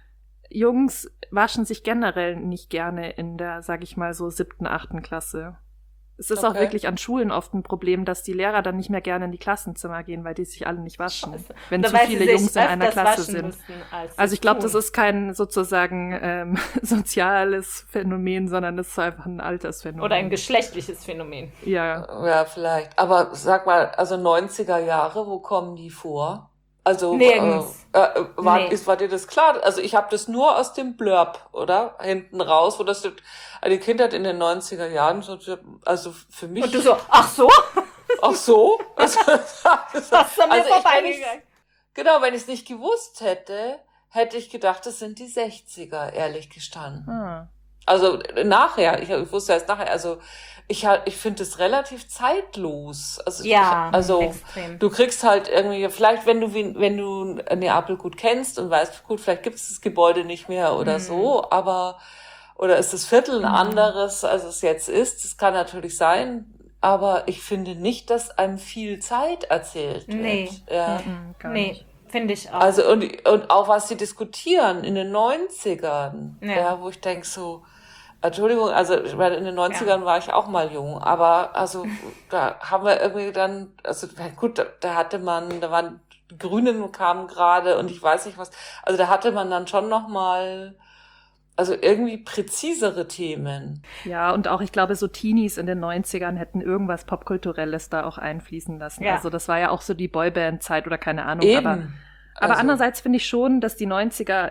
Jungs waschen sich generell nicht gerne in der, sag ich mal, so siebten, achten Klasse. Es ist auch Okay. wirklich an Schulen oft ein Problem, dass die Lehrer dann nicht mehr gerne in die Klassenzimmer gehen, weil die sich alle nicht waschen, Scheiße. wenn Oder zu weil viele sie sich Jungs in einer öfters Klasse waschen sind. müssen, als sie Also ich glaube, das tun. ist kein sozusagen ähm, soziales Phänomen, sondern das ist einfach ein Altersphänomen. Oder ein geschlechtliches Phänomen. Ja, ja, vielleicht. Aber sag mal, also neunziger Jahre, wo kommen die vor? Also, Nirgends. Äh, äh, war, Nee. ist, war dir das klar? Also ich habe das nur aus dem Blurb, oder? Hinten raus, wo das eine Kindheit in den neunziger Jahren, so, also für mich. Und du so, ach so? Ach so? Also, Was ist an mir also ich, wenn ich, vorbeigegangen? genau, wenn ich es nicht gewusst hätte, hätte ich gedacht, das sind die sechziger, ehrlich gestanden. ah. Also nachher, ich, ich wusste erst nachher, also ich halt, ich finde es relativ zeitlos. Also, Ja, ich, also extrem. du kriegst halt irgendwie, vielleicht wenn du wenn du Neapel gut kennst und weißt, gut, vielleicht gibt es das Gebäude nicht mehr oder Mhm. so, aber oder ist das Viertel ein Mhm. anderes, als es jetzt ist? Das kann natürlich sein, aber ich finde nicht, dass einem viel Zeit erzählt wird. Nee. Ja. Mhm, gar Nee, nicht. finde ich auch. Also und, und auch was sie diskutieren in den Neunzigern, Ja. ja, wo ich denke so, Entschuldigung, also weil in den Neunzigern war ich auch mal jung, aber also da haben wir irgendwie dann, also na gut, da, da hatte man, da waren die Grünen kamen gerade und ich weiß nicht was, also da hatte man dann schon noch mal, also irgendwie präzisere Themen. Ja, und auch, ich glaube, so Teenies in den neunzigern hätten irgendwas Popkulturelles da auch einfließen lassen. Ja. Also das war ja auch so die Boyband-Zeit oder keine Ahnung. Eben. Aber, aber Also- andererseits finde ich schon, dass die neunziger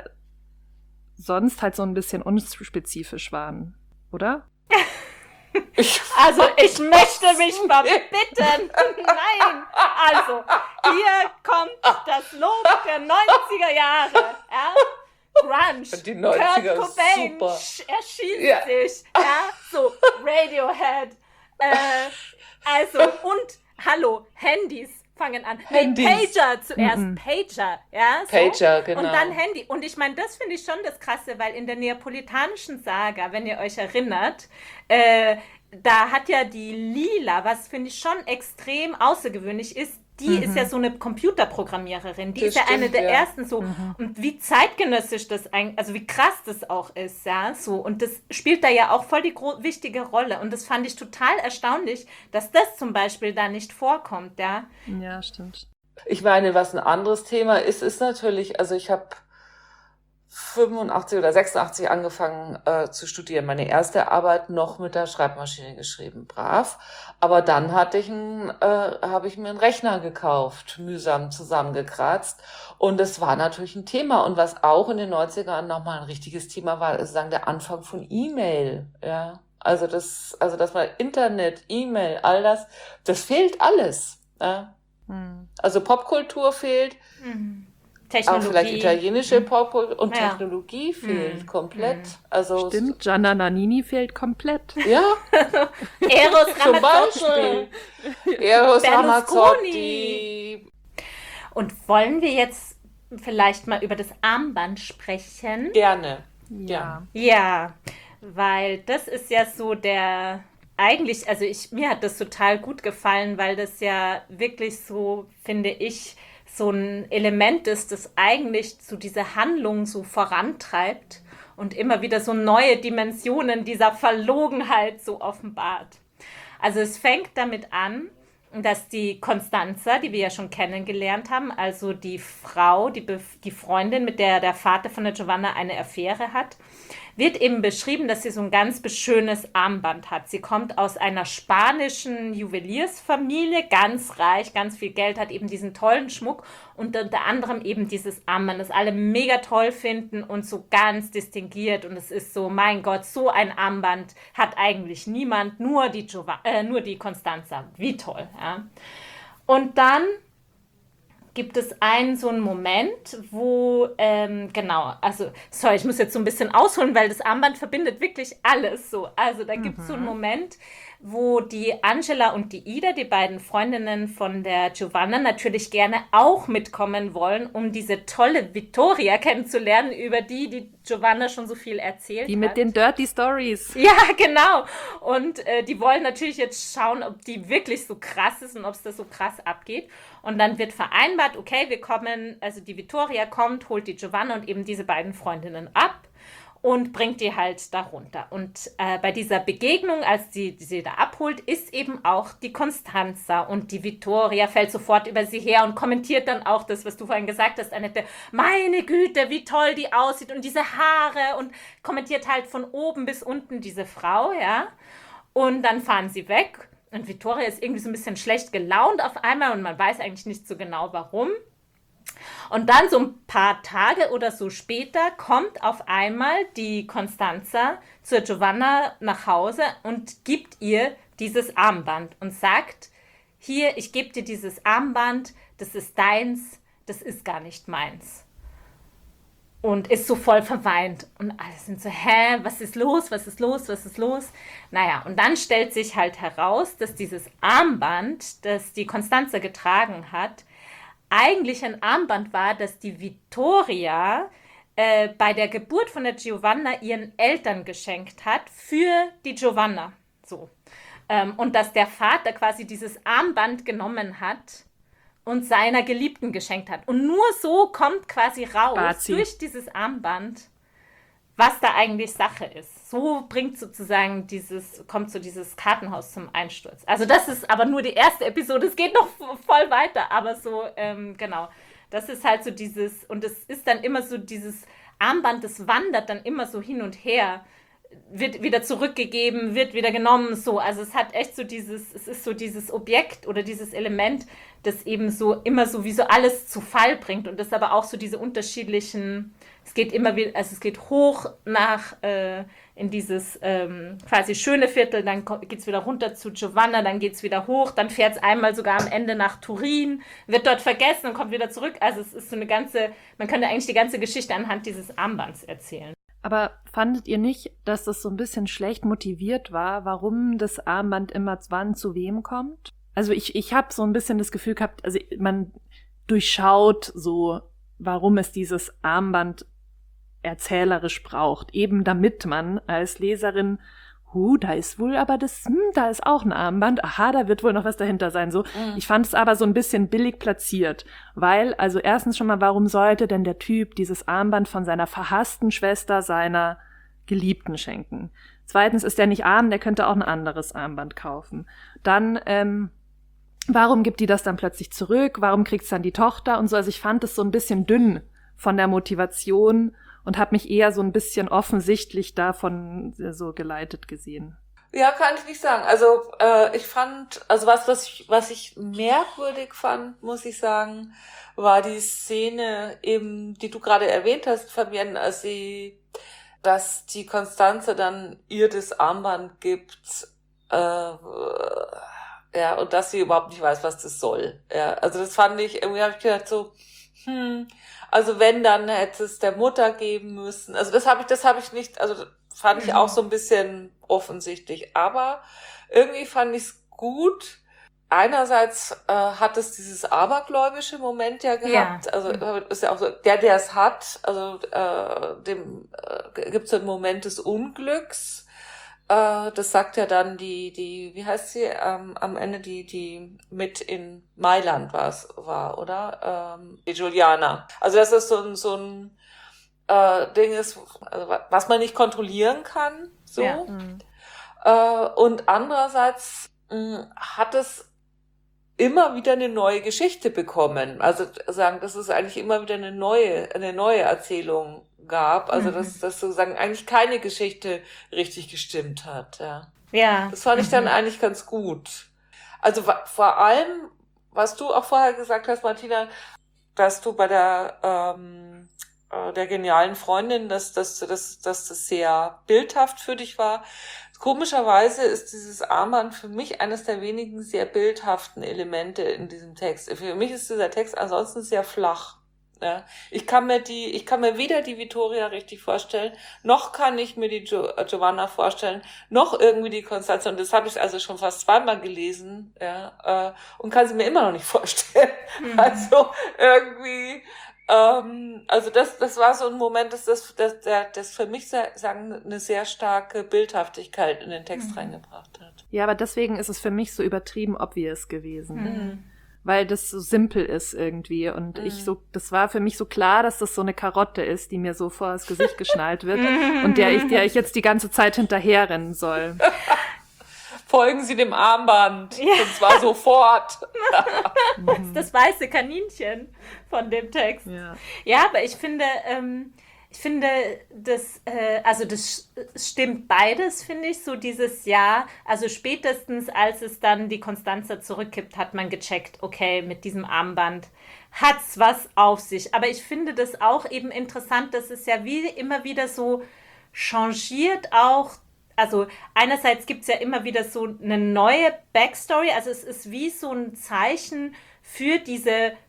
sonst halt so ein bisschen unspezifisch waren, oder? Ich, Also, ich möchte mich verbitten. Nein. Also, hier kommt das Lob der neunziger Jahre. Ja? Grunge. Die neunziger Kurt ist Cobain super. sch- erschießt Ja. sich. Ja? So, Radiohead. Äh, also, und, hallo, Handys fangen an. Nee, Handys. Pager zuerst. Mhm. Pager. Ja, so. Pager, genau. Und dann Handy. Und ich meine, das finde ich schon das Krasse, weil in der neapolitanischen Saga, wenn ihr euch erinnert, äh, da hat ja die Lila, was finde ich schon extrem außergewöhnlich ist, die ist ja so eine Computerprogrammiererin. Die Das ist ja eine stimmt, der ja. ersten so. Und wie zeitgenössisch das eigentlich, also wie krass das auch ist, ja, so. Und das spielt da ja auch voll die gro- wichtige Rolle. Und das fand ich total erstaunlich, dass das zum Beispiel da nicht vorkommt, ja. Ja, stimmt. Ich meine, was ein anderes Thema ist, ist natürlich, also ich habe fünfundachtzig oder sechsundachtzig angefangen äh, zu studieren. Meine erste Arbeit noch mit der Schreibmaschine geschrieben, brav. Aber dann hatte ich ein, äh, habe ich mir einen Rechner gekauft, mühsam zusammengekratzt. Und es war natürlich ein Thema. Und was auch in den neunzigern nochmal ein richtiges Thema war, ist sagen der Anfang von E-Mail. Ja, also das, also dass man Internet, E-Mail, all das, das fehlt alles. Ja? Hm. Also Popkultur fehlt. Mhm. Auch vielleicht Technologie. italienische Popkultur und Ja. Technologie fehlt Mhm. komplett. Mhm. Also Stimmt, Gianna Nannini fehlt komplett. ja, Eros zum Ramazzotti. Beispiel. Eros Berlusconi. Ramazzotti. Und wollen wir jetzt vielleicht mal über das Armband sprechen? Gerne. Ja. Ja, weil das ist ja so der, eigentlich, also ich, mir hat das total gut gefallen, weil das ja wirklich so, finde ich, so ein Element ist, das eigentlich zu dieser Handlung so vorantreibt und immer wieder so neue Dimensionen dieser Verlogenheit so offenbart. Also es fängt damit an, dass die Constanza, die wir ja schon kennengelernt haben, also die Frau, die, Bef- die Freundin, mit der der Vater von der Giovanna eine Affäre hat, wird eben beschrieben, dass sie so ein ganz schönes Armband hat. Sie kommt aus einer spanischen Juweliersfamilie, ganz reich, ganz viel Geld, hat eben diesen tollen Schmuck und unter anderem eben dieses Armband, das alle mega toll finden und so ganz distinguiert. Und es ist so, mein Gott, so ein Armband hat eigentlich niemand, nur die, Giova- äh, nur die Constanza. Wie toll, ja. Und dann gibt es einen so einen Moment, wo, ähm, genau, also, sorry, ich muss jetzt so ein bisschen ausholen, weil das Armband verbindet wirklich alles so. Also da gibt es so einen Moment, wo die Angela und die Ida, die beiden Freundinnen von der Giovanna, natürlich gerne auch mitkommen wollen, um diese tolle Vittoria kennenzulernen, über die die Giovanna schon so viel erzählt Die hat. mit den Dirty Stories. Ja, genau. Und äh, die wollen natürlich jetzt schauen, ob die wirklich so krass ist und ob es da so krass abgeht. Und dann wird vereinbart, okay, wir kommen, also die Vittoria kommt, holt die Giovanna und eben diese beiden Freundinnen ab und bringt die halt da runter. Und äh, bei dieser Begegnung, als die, die sie da abholt, ist eben auch die Constanza. Und die Vittoria fällt sofort über sie her und kommentiert dann auch das, was du vorhin gesagt hast, Annette. Meine Güte, wie toll die aussieht und diese Haare. Und kommentiert halt von oben bis unten diese Frau, ja. Und dann fahren sie weg. Und Vittoria ist irgendwie so ein bisschen schlecht gelaunt auf einmal und man weiß eigentlich nicht so genau, warum. Und dann so ein paar Tage oder so später kommt auf einmal die Constanza zur Giovanna nach Hause und gibt ihr dieses Armband und sagt, hier, ich gebe dir dieses Armband, das ist deins, das ist gar nicht meins. und ist so voll verweint. Und alle sind so, hä, was ist los, was ist los, was ist los? Naja, und dann stellt sich halt heraus, dass dieses Armband, das die Constanza getragen hat, eigentlich ein Armband war, das die Vittoria äh, bei der Geburt von der Giovanna ihren Eltern geschenkt hat für die Giovanna. So. Ähm, und dass der Vater quasi dieses Armband genommen hat und seiner Geliebten geschenkt hat. Und nur so kommt quasi raus, Bazi. durch dieses Armband, was da eigentlich Sache ist. So bringt sozusagen dieses, kommt so dieses Kartenhaus zum Einsturz. Also das ist aber nur die erste Episode, es geht noch voll weiter, aber so, ähm, genau. Das ist halt so dieses, und es ist dann immer so dieses Armband, das wandert dann immer so hin und her, wird wieder zurückgegeben, wird wieder genommen, so. Also es hat echt so dieses, es ist so dieses Objekt oder dieses Element, das eben so immer so wie so alles zu Fall bringt und das aber auch so diese unterschiedlichen, es geht immer wieder, also es geht hoch nach äh, in dieses ähm, quasi schöne Viertel, dann geht es wieder runter zu Giovanna, dann geht es wieder hoch, dann fährt es einmal sogar am Ende nach Turin, wird dort vergessen und kommt wieder zurück. Also es ist so eine ganze, man könnte eigentlich die ganze Geschichte anhand dieses Armbands erzählen. Aber fandet ihr nicht, dass das so ein bisschen schlecht motiviert war, warum das Armband immer wann zu wem kommt? Also ich, ich habe so ein bisschen das Gefühl gehabt, also man durchschaut so, warum es dieses Armband erzählerisch braucht. Eben damit man als Leserin, hu, da ist wohl aber das, hm, da ist auch ein Armband, aha, da wird wohl noch was dahinter sein. So, mhm. Ich fand es aber so ein bisschen billig platziert, weil, also erstens schon mal, warum sollte denn der Typ dieses Armband von seiner verhassten Schwester seiner Geliebten schenken? Zweitens ist der nicht arm, der könnte auch ein anderes Armband kaufen. Dann, ähm, warum gibt die das dann plötzlich zurück? Warum kriegt's dann die Tochter und so? Also ich fand es so ein bisschen dünn von der Motivation und habe mich eher so ein bisschen offensichtlich davon so geleitet gesehen. Ja, kann ich nicht sagen. Also äh, ich fand, also was, was ich, was ich merkwürdig fand, muss ich sagen, war die Szene eben, die du gerade erwähnt hast, Fabienne, als sie, dass die Constanze dann ihr das Armband gibt, äh, ja, und dass sie überhaupt nicht weiß, was das soll. Ja, also das fand ich, irgendwie habe ich gedacht so, hm, also wenn, dann hätte es der Mutter geben müssen. Also das habe ich, das habe ich nicht, also fand ich auch so ein bisschen offensichtlich. Aber irgendwie fand ich es gut. Einerseits äh, hat es dieses abergläubische Moment ja gehabt. Ja. Also ist ja auch so, der, der es hat, also äh, dem äh, gibt es einen Moment des Unglücks. Äh, das sagt ja dann die, die, wie heißt sie, ähm, am Ende die, die mit in Mailand war's, war, oder? Ähm, die Giuliana. Also das ist so ein, so ein äh, Ding ist, also was man nicht kontrollieren kann, so. Ja. Mhm. Äh, und andererseits mh, hat es immer wieder eine neue Geschichte bekommen. Also sagen, dass es eigentlich immer wieder eine neue, eine neue Erzählung gab. Also mhm. dass, dass sozusagen eigentlich keine Geschichte richtig gestimmt hat. Ja. Ja. Das fand ich dann mhm. eigentlich ganz gut. Also vor allem, was du auch vorher gesagt hast, Martina, dass du bei der ähm, äh, der genialen Freundin, dass, dass, dass, dass das sehr bildhaft für dich war. Komischerweise ist dieses Armband für mich eines der wenigen sehr bildhaften Elemente in diesem Text. Für mich ist dieser Text ansonsten sehr flach. Ja, ich kann mir die, ich kann mir weder die Vittoria richtig vorstellen, noch kann ich mir die jo- Giovanna vorstellen, noch irgendwie die Constanza. Und das habe ich also schon fast zweimal gelesen, ja, äh, und kann sie mir immer noch nicht vorstellen. Mhm. Also irgendwie, ähm, also das, das war so ein Moment, dass das, das, das, das für mich sagen eine sehr starke Bildhaftigkeit in den Text mhm. reingebracht hat. Ja, aber deswegen ist es für mich so übertrieben obvious gewesen. Mhm. Weil das so simpel ist irgendwie und mhm. ich so, das war für mich so klar, dass das so eine Karotte ist, die mir so vor das Gesicht geschnallt wird und der ich, der ich jetzt die ganze Zeit hinterherrennen soll. Folgen Sie dem Armband, ja. Und zwar sofort. Das ist das weiße Kaninchen von dem Text. Ja, ja, aber ich finde, ähm, ich finde, das, äh, also das stimmt beides, finde ich, so dieses Jahr, also spätestens als es dann die Constanza zurückkippt, hat man gecheckt, okay, mit diesem Armband hat's was auf sich. Aber ich finde das auch eben interessant, dass es ja wie immer wieder so changiert auch. Also einerseits gibt es ja immer wieder so eine neue Backstory, also es ist wie so ein Zeichen für diese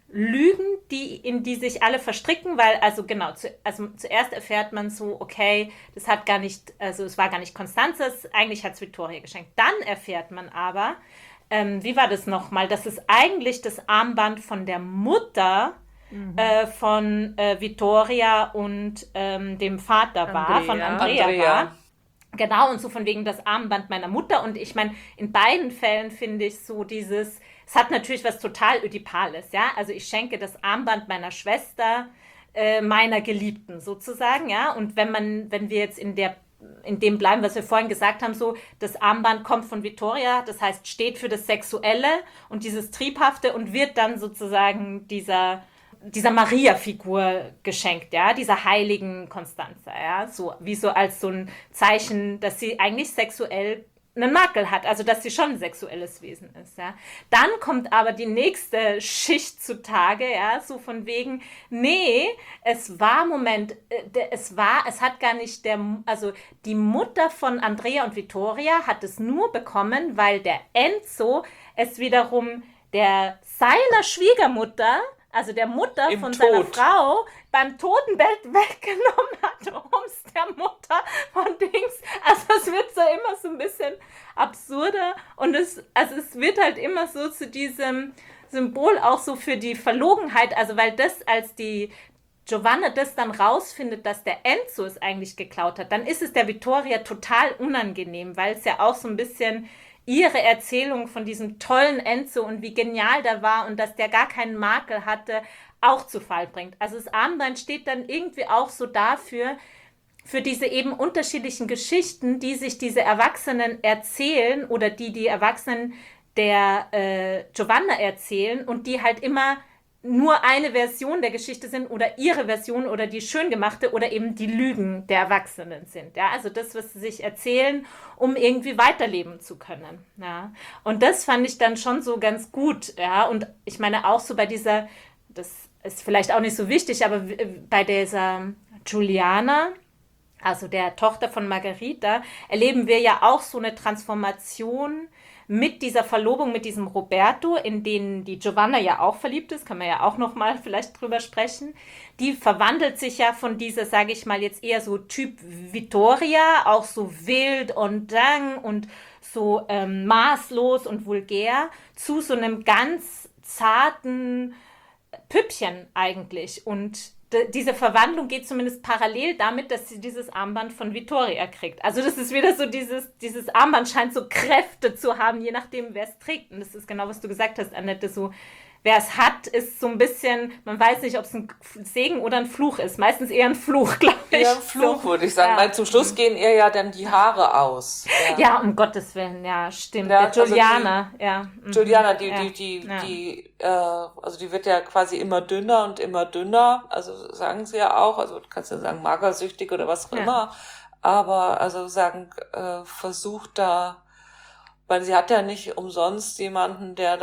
Lügen, die, in die sich alle verstricken, weil, also genau, zu, also zuerst erfährt man so, okay, das hat gar nicht, also es war gar nicht Constanzas, eigentlich hat es Vittoria geschenkt. Dann erfährt man aber, ähm, wie war das nochmal, dass es eigentlich das Armband von der Mutter mhm. äh, von äh, Vittoria und ähm, dem Vater war, Andrea. von Andrea, Andrea war. Genau, und so von wegen das Armband meiner Mutter. Und ich meine, in beiden Fällen finde ich so dieses, es hat natürlich was total Ödipales, ja. Also ich schenke das Armband meiner Schwester, äh, meiner Geliebten sozusagen, ja. Und wenn man, wenn wir jetzt in der, in dem bleiben, was wir vorhin gesagt haben, so, das Armband kommt von Vittoria, das heißt, steht für das Sexuelle und dieses Triebhafte und wird dann sozusagen dieser dieser Maria-Figur geschenkt, ja, dieser heiligen Constanza, ja, so wie so als so ein Zeichen, dass sie eigentlich sexuell einen Makel hat, also dass sie schon ein sexuelles Wesen ist, ja. Dann kommt aber die nächste Schicht zutage, ja, so von wegen, nee, es war, Moment, äh, es war, es hat gar nicht der, also die Mutter von Andrea und Vittoria hat es nur bekommen, weil der Enzo es wiederum der seiner Schwiegermutter, also der Mutter Im von Tod. seiner Frau, beim Totenbett weggenommen hat, um es der Mutter von Dings. Also es wird so immer so ein bisschen absurder und es, also es wird halt immer so zu diesem Symbol auch so für die Verlogenheit, also weil das, als die Giovanna das dann rausfindet, dass der Enzo es eigentlich geklaut hat, dann ist es der Vittoria total unangenehm, weil es ja auch so ein bisschen ihre Erzählung von diesem tollen Enzo und wie genial der war und dass der gar keinen Makel hatte, auch zu Fall bringt. Also das Armband steht dann irgendwie auch so dafür, für diese eben unterschiedlichen Geschichten, die sich diese Erwachsenen erzählen oder die die Erwachsenen der äh, Giovanna erzählen und die halt immer nur eine Version der Geschichte sind oder ihre Version oder die schön gemachte oder eben die Lügen der Erwachsenen sind. Ja? Also das, was sie sich erzählen, um irgendwie weiterleben zu können. Ja? Und das fand ich dann schon so ganz gut. Ja? Und ich meine auch so bei dieser, das ist vielleicht auch nicht so wichtig, aber bei dieser Giuliana, also der Tochter von Margherita, erleben wir ja auch so eine Transformation mit dieser Verlobung mit diesem Roberto, in den die Giovanna ja auch verliebt ist, kann man ja auch noch mal vielleicht drüber sprechen. Die verwandelt sich ja von dieser, sage ich mal, jetzt eher so Typ Vittoria, auch so wild und dang und so ähm, maßlos und vulgär, zu so einem ganz zarten Püppchen eigentlich. Und diese Verwandlung geht zumindest parallel damit, dass sie dieses Armband von Vittoria kriegt. Also das ist wieder so dieses, dieses Armband scheint so Kräfte zu haben, je nachdem, wer es trägt. Und das ist genau, was du gesagt hast, Annette, so wer es hat, ist so ein bisschen, man weiß nicht, ob es ein Segen oder ein Fluch ist. Meistens eher ein Fluch, glaube ich. Eher ein Fluch, so, würde ich sagen. Ja. Weil zum Schluss gehen ihr ja dann die Haare aus. Ja, ja um Gottes Willen, ja, stimmt. Ja, der Giuliana, also die, ja. Giuliana, die, ja. die, die, ja. die, äh, also die wird ja quasi immer dünner und immer dünner. Also sagen sie ja auch, also du kannst ja sagen magersüchtig oder was auch ja. immer. Aber also sagen, äh, versucht da, weil sie hat ja nicht umsonst jemanden, der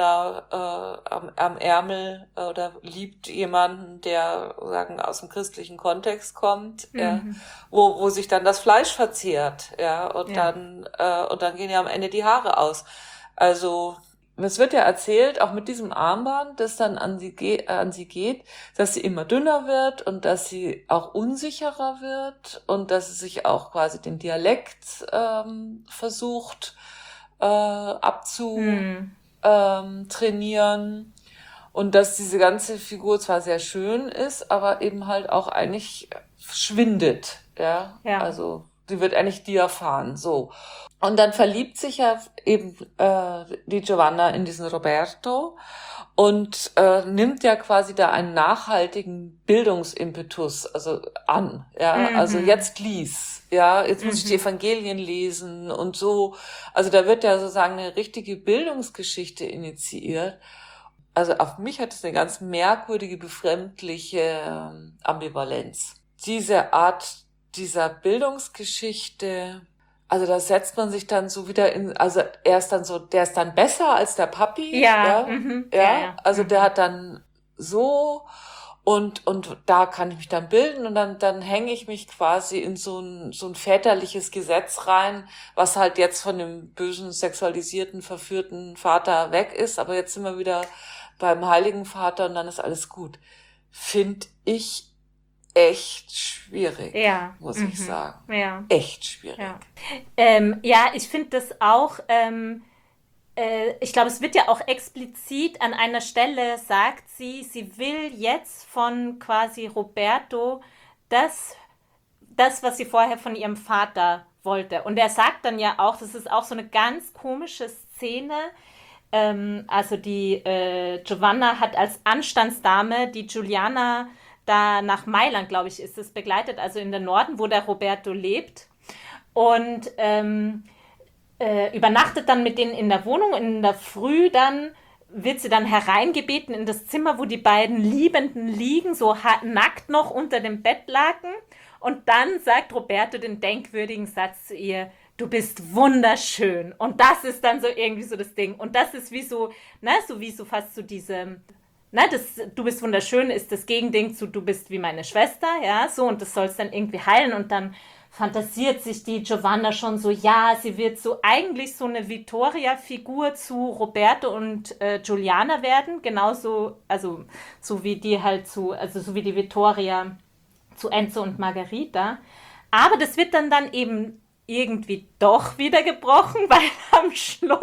da äh, am, am Ärmel äh, oder liebt jemanden, der sagen aus dem christlichen Kontext kommt, mhm. ja, wo wo sich dann das Fleisch verzehrt, ja, und ja. dann äh, und dann gehen ja am Ende die Haare aus. Also es wird ja erzählt, auch mit diesem Armband, das dann an sie geht, an sie geht, dass sie immer dünner wird und dass sie auch unsicherer wird und dass sie sich auch quasi den Dialekt ähm, versucht Äh, abzu hm. ähm, trainieren und dass diese ganze Figur zwar sehr schön ist, aber eben halt auch eigentlich schwindet, ja, ja. Also sie wird eigentlich diaphan, so. Und dann verliebt sich ja eben äh, die Giovanna in diesen Roberto und äh, nimmt ja quasi da einen nachhaltigen Bildungsimpetus also an, ja, mhm. also jetzt lies. Ja, jetzt muss mhm. ich die Evangelien lesen und so. Also da wird ja sozusagen eine richtige Bildungsgeschichte initiiert. Also auf mich hat es eine ganz merkwürdige, befremdliche Ambivalenz. Diese Art dieser Bildungsgeschichte, also da setzt man sich dann so wieder in, also er ist dann so, der ist dann besser als der Papi. Ja. Ja, mhm. ja, ja. Also mhm. der hat dann so... Und, und da kann ich mich dann bilden und dann, dann hänge ich mich quasi in so ein, so ein väterliches Gesetz rein, was halt jetzt von dem bösen, sexualisierten, verführten Vater weg ist. Aber jetzt sind wir wieder beim Heiligen Vater und dann ist alles gut. Finde ich echt schwierig, Ja. muss Mhm. ich sagen. Ja. Echt schwierig. Ja, ähm, ja ich finde das auch, ähm, äh, ich glaube, es wird ja auch explizit an einer Stelle, sagt sie, sie will jetzt von quasi Roberto das, das, was sie vorher von ihrem Vater wollte. Und er sagt dann ja auch, das ist auch so eine ganz komische Szene, ähm, also die äh, Giovanna hat als Anstandsdame die Giuliana da nach Mailand, glaube ich, ist es begleitet, also in den Norden, wo der Roberto lebt. Und ähm, äh, übernachtet dann mit denen in der Wohnung. In der Früh dann wird sie dann hereingebeten in das Zimmer, wo die beiden Liebenden liegen, so nackt noch unter dem Bettlaken. Und dann sagt Roberto den denkwürdigen Satz zu ihr, du bist wunderschön. Und das ist dann so irgendwie so das Ding. Und das ist wie so, ne, so wie so fast so diese, ne, das, du bist wunderschön ist das Gegending zu, du bist wie meine Schwester, ja, so, und das soll es dann irgendwie heilen. Und dann fantasiert sich die Giovanna schon so, ja, sie wird so eigentlich so eine Vittoria-Figur zu Roberto und äh, Giuliana werden, genauso, also so wie die halt zu, also so wie die Vittoria zu Enzo und Margherita. Aber das wird dann dann eben irgendwie doch wieder gebrochen, weil am Schluss,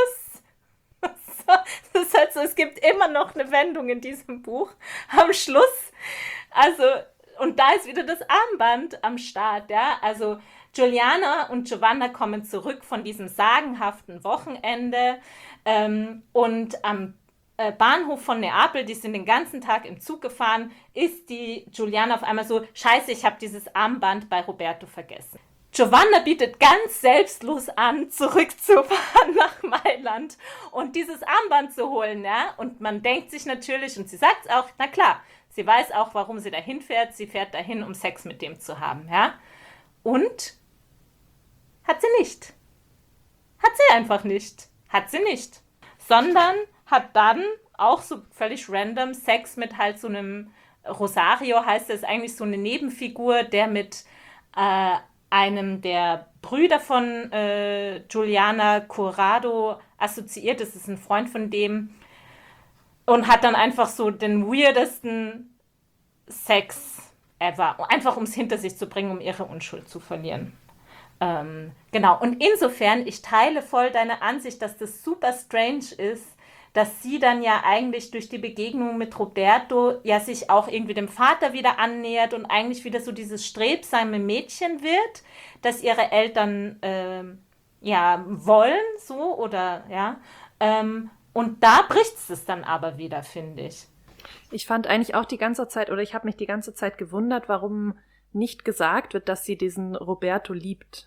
das ist halt so, es gibt immer noch eine Wendung in diesem Buch, am Schluss, also, und da ist wieder das Armband am Start, ja, also Giuliana und Giovanna kommen zurück von diesem sagenhaften Wochenende ähm, und am äh, Bahnhof von Neapel, die sind den ganzen Tag im Zug gefahren, ist die Giuliana auf einmal so, scheiße, ich habe dieses Armband bei Roberto vergessen. Giovanna bietet ganz selbstlos an, zurückzufahren nach Mailand und dieses Armband zu holen, ja, und man denkt sich natürlich, und sie sagt es auch, na klar, sie weiß auch, warum sie dahin fährt, sie fährt dahin, um Sex mit dem zu haben, ja, und hat sie nicht. Hat sie einfach nicht. Hat sie nicht. Sondern hat dann auch so völlig random Sex mit halt so einem Rosario, heißt es eigentlich so eine Nebenfigur, der mit äh, einem der Brüder von äh, Giuliana Corrado assoziiert ist. Das ist ein Freund von dem. Und hat dann einfach so den weirdesten Sex ever. Einfach um es hinter sich zu bringen, um ihre Unschuld zu verlieren. Ähm, genau. Und insofern, ich teile voll deine Ansicht, dass das super strange ist, dass sie dann ja eigentlich durch die Begegnung mit Roberto ja sich auch irgendwie dem Vater wieder annähert und eigentlich wieder so dieses strebsame Mädchen wird, das ihre Eltern ähm, ja wollen, so oder ja. Ähm, und da bricht es dann aber wieder, finde ich. Ich fand eigentlich auch die ganze Zeit, oder ich habe mich die ganze Zeit gewundert, warum nicht gesagt wird, dass sie diesen Roberto liebt.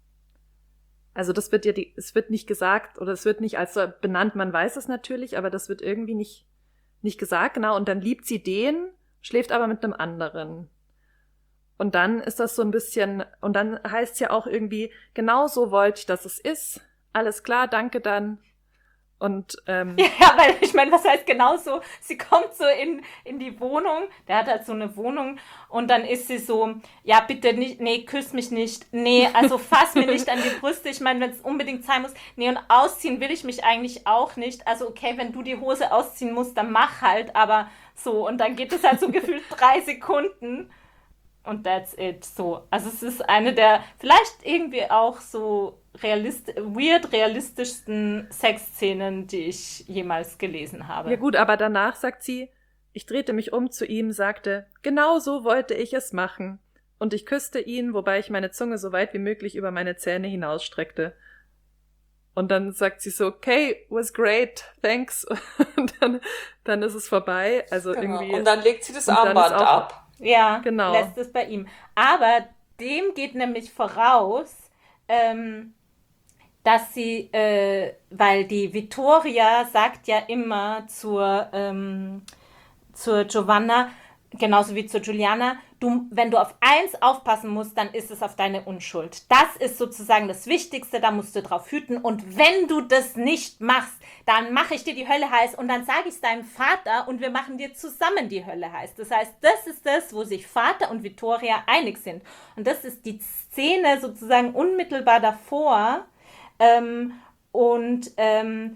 Also das wird ja, die, es wird nicht gesagt, oder es wird nicht als so benannt, man weiß es natürlich, aber das wird irgendwie nicht, nicht gesagt, genau, und dann liebt sie den, schläft aber mit einem anderen. Und dann ist das so ein bisschen, und dann heißt es ja auch irgendwie, genau so wollte ich, dass es ist, alles klar, danke dann. Und, ähm, ja, weil ich meine, was heißt genauso? Sie kommt so in, in die Wohnung, der hat halt so eine Wohnung und dann ist sie so, ja, bitte nicht, nee, küss mich nicht, nee, also fass mir nicht an die Brüste, ich meine, wenn es unbedingt sein muss, nee, und ausziehen will ich mich eigentlich auch nicht, also okay, wenn du die Hose ausziehen musst, dann mach halt, aber so, und dann geht es halt so gefühlt drei Sekunden und that's it, so. Also es ist eine der, vielleicht irgendwie auch so realist- weird realistischsten Sexszenen, die ich jemals gelesen habe. Ja gut, aber danach sagt sie, ich drehte mich um zu ihm, sagte, genau so wollte ich es machen. Und ich küsste ihn, wobei ich meine Zunge so weit wie möglich über meine Zähne hinausstreckte. Und dann sagt sie so, okay, was great, thanks. Und dann, dann ist es vorbei. Also genau. irgendwie. Und dann legt sie das Armband auch ab. Ja, genau. Lässt es bei ihm. Aber dem geht nämlich voraus, ähm, dass sie, äh, weil die Vittoria sagt ja immer zur, ähm, zur Giovanna, genauso wie zur Giuliana, du, wenn du auf eins aufpassen musst, dann ist es auf deine Unschuld. Das ist sozusagen das Wichtigste, da musst du drauf hüten. Und wenn du das nicht machst, dann mache ich dir die Hölle heiß und dann sage ich es deinem Vater und wir machen dir zusammen die Hölle heiß. Das heißt, das ist das, wo sich Vater und Vittoria einig sind. Und das ist die Szene sozusagen unmittelbar davor. Ähm, und ähm,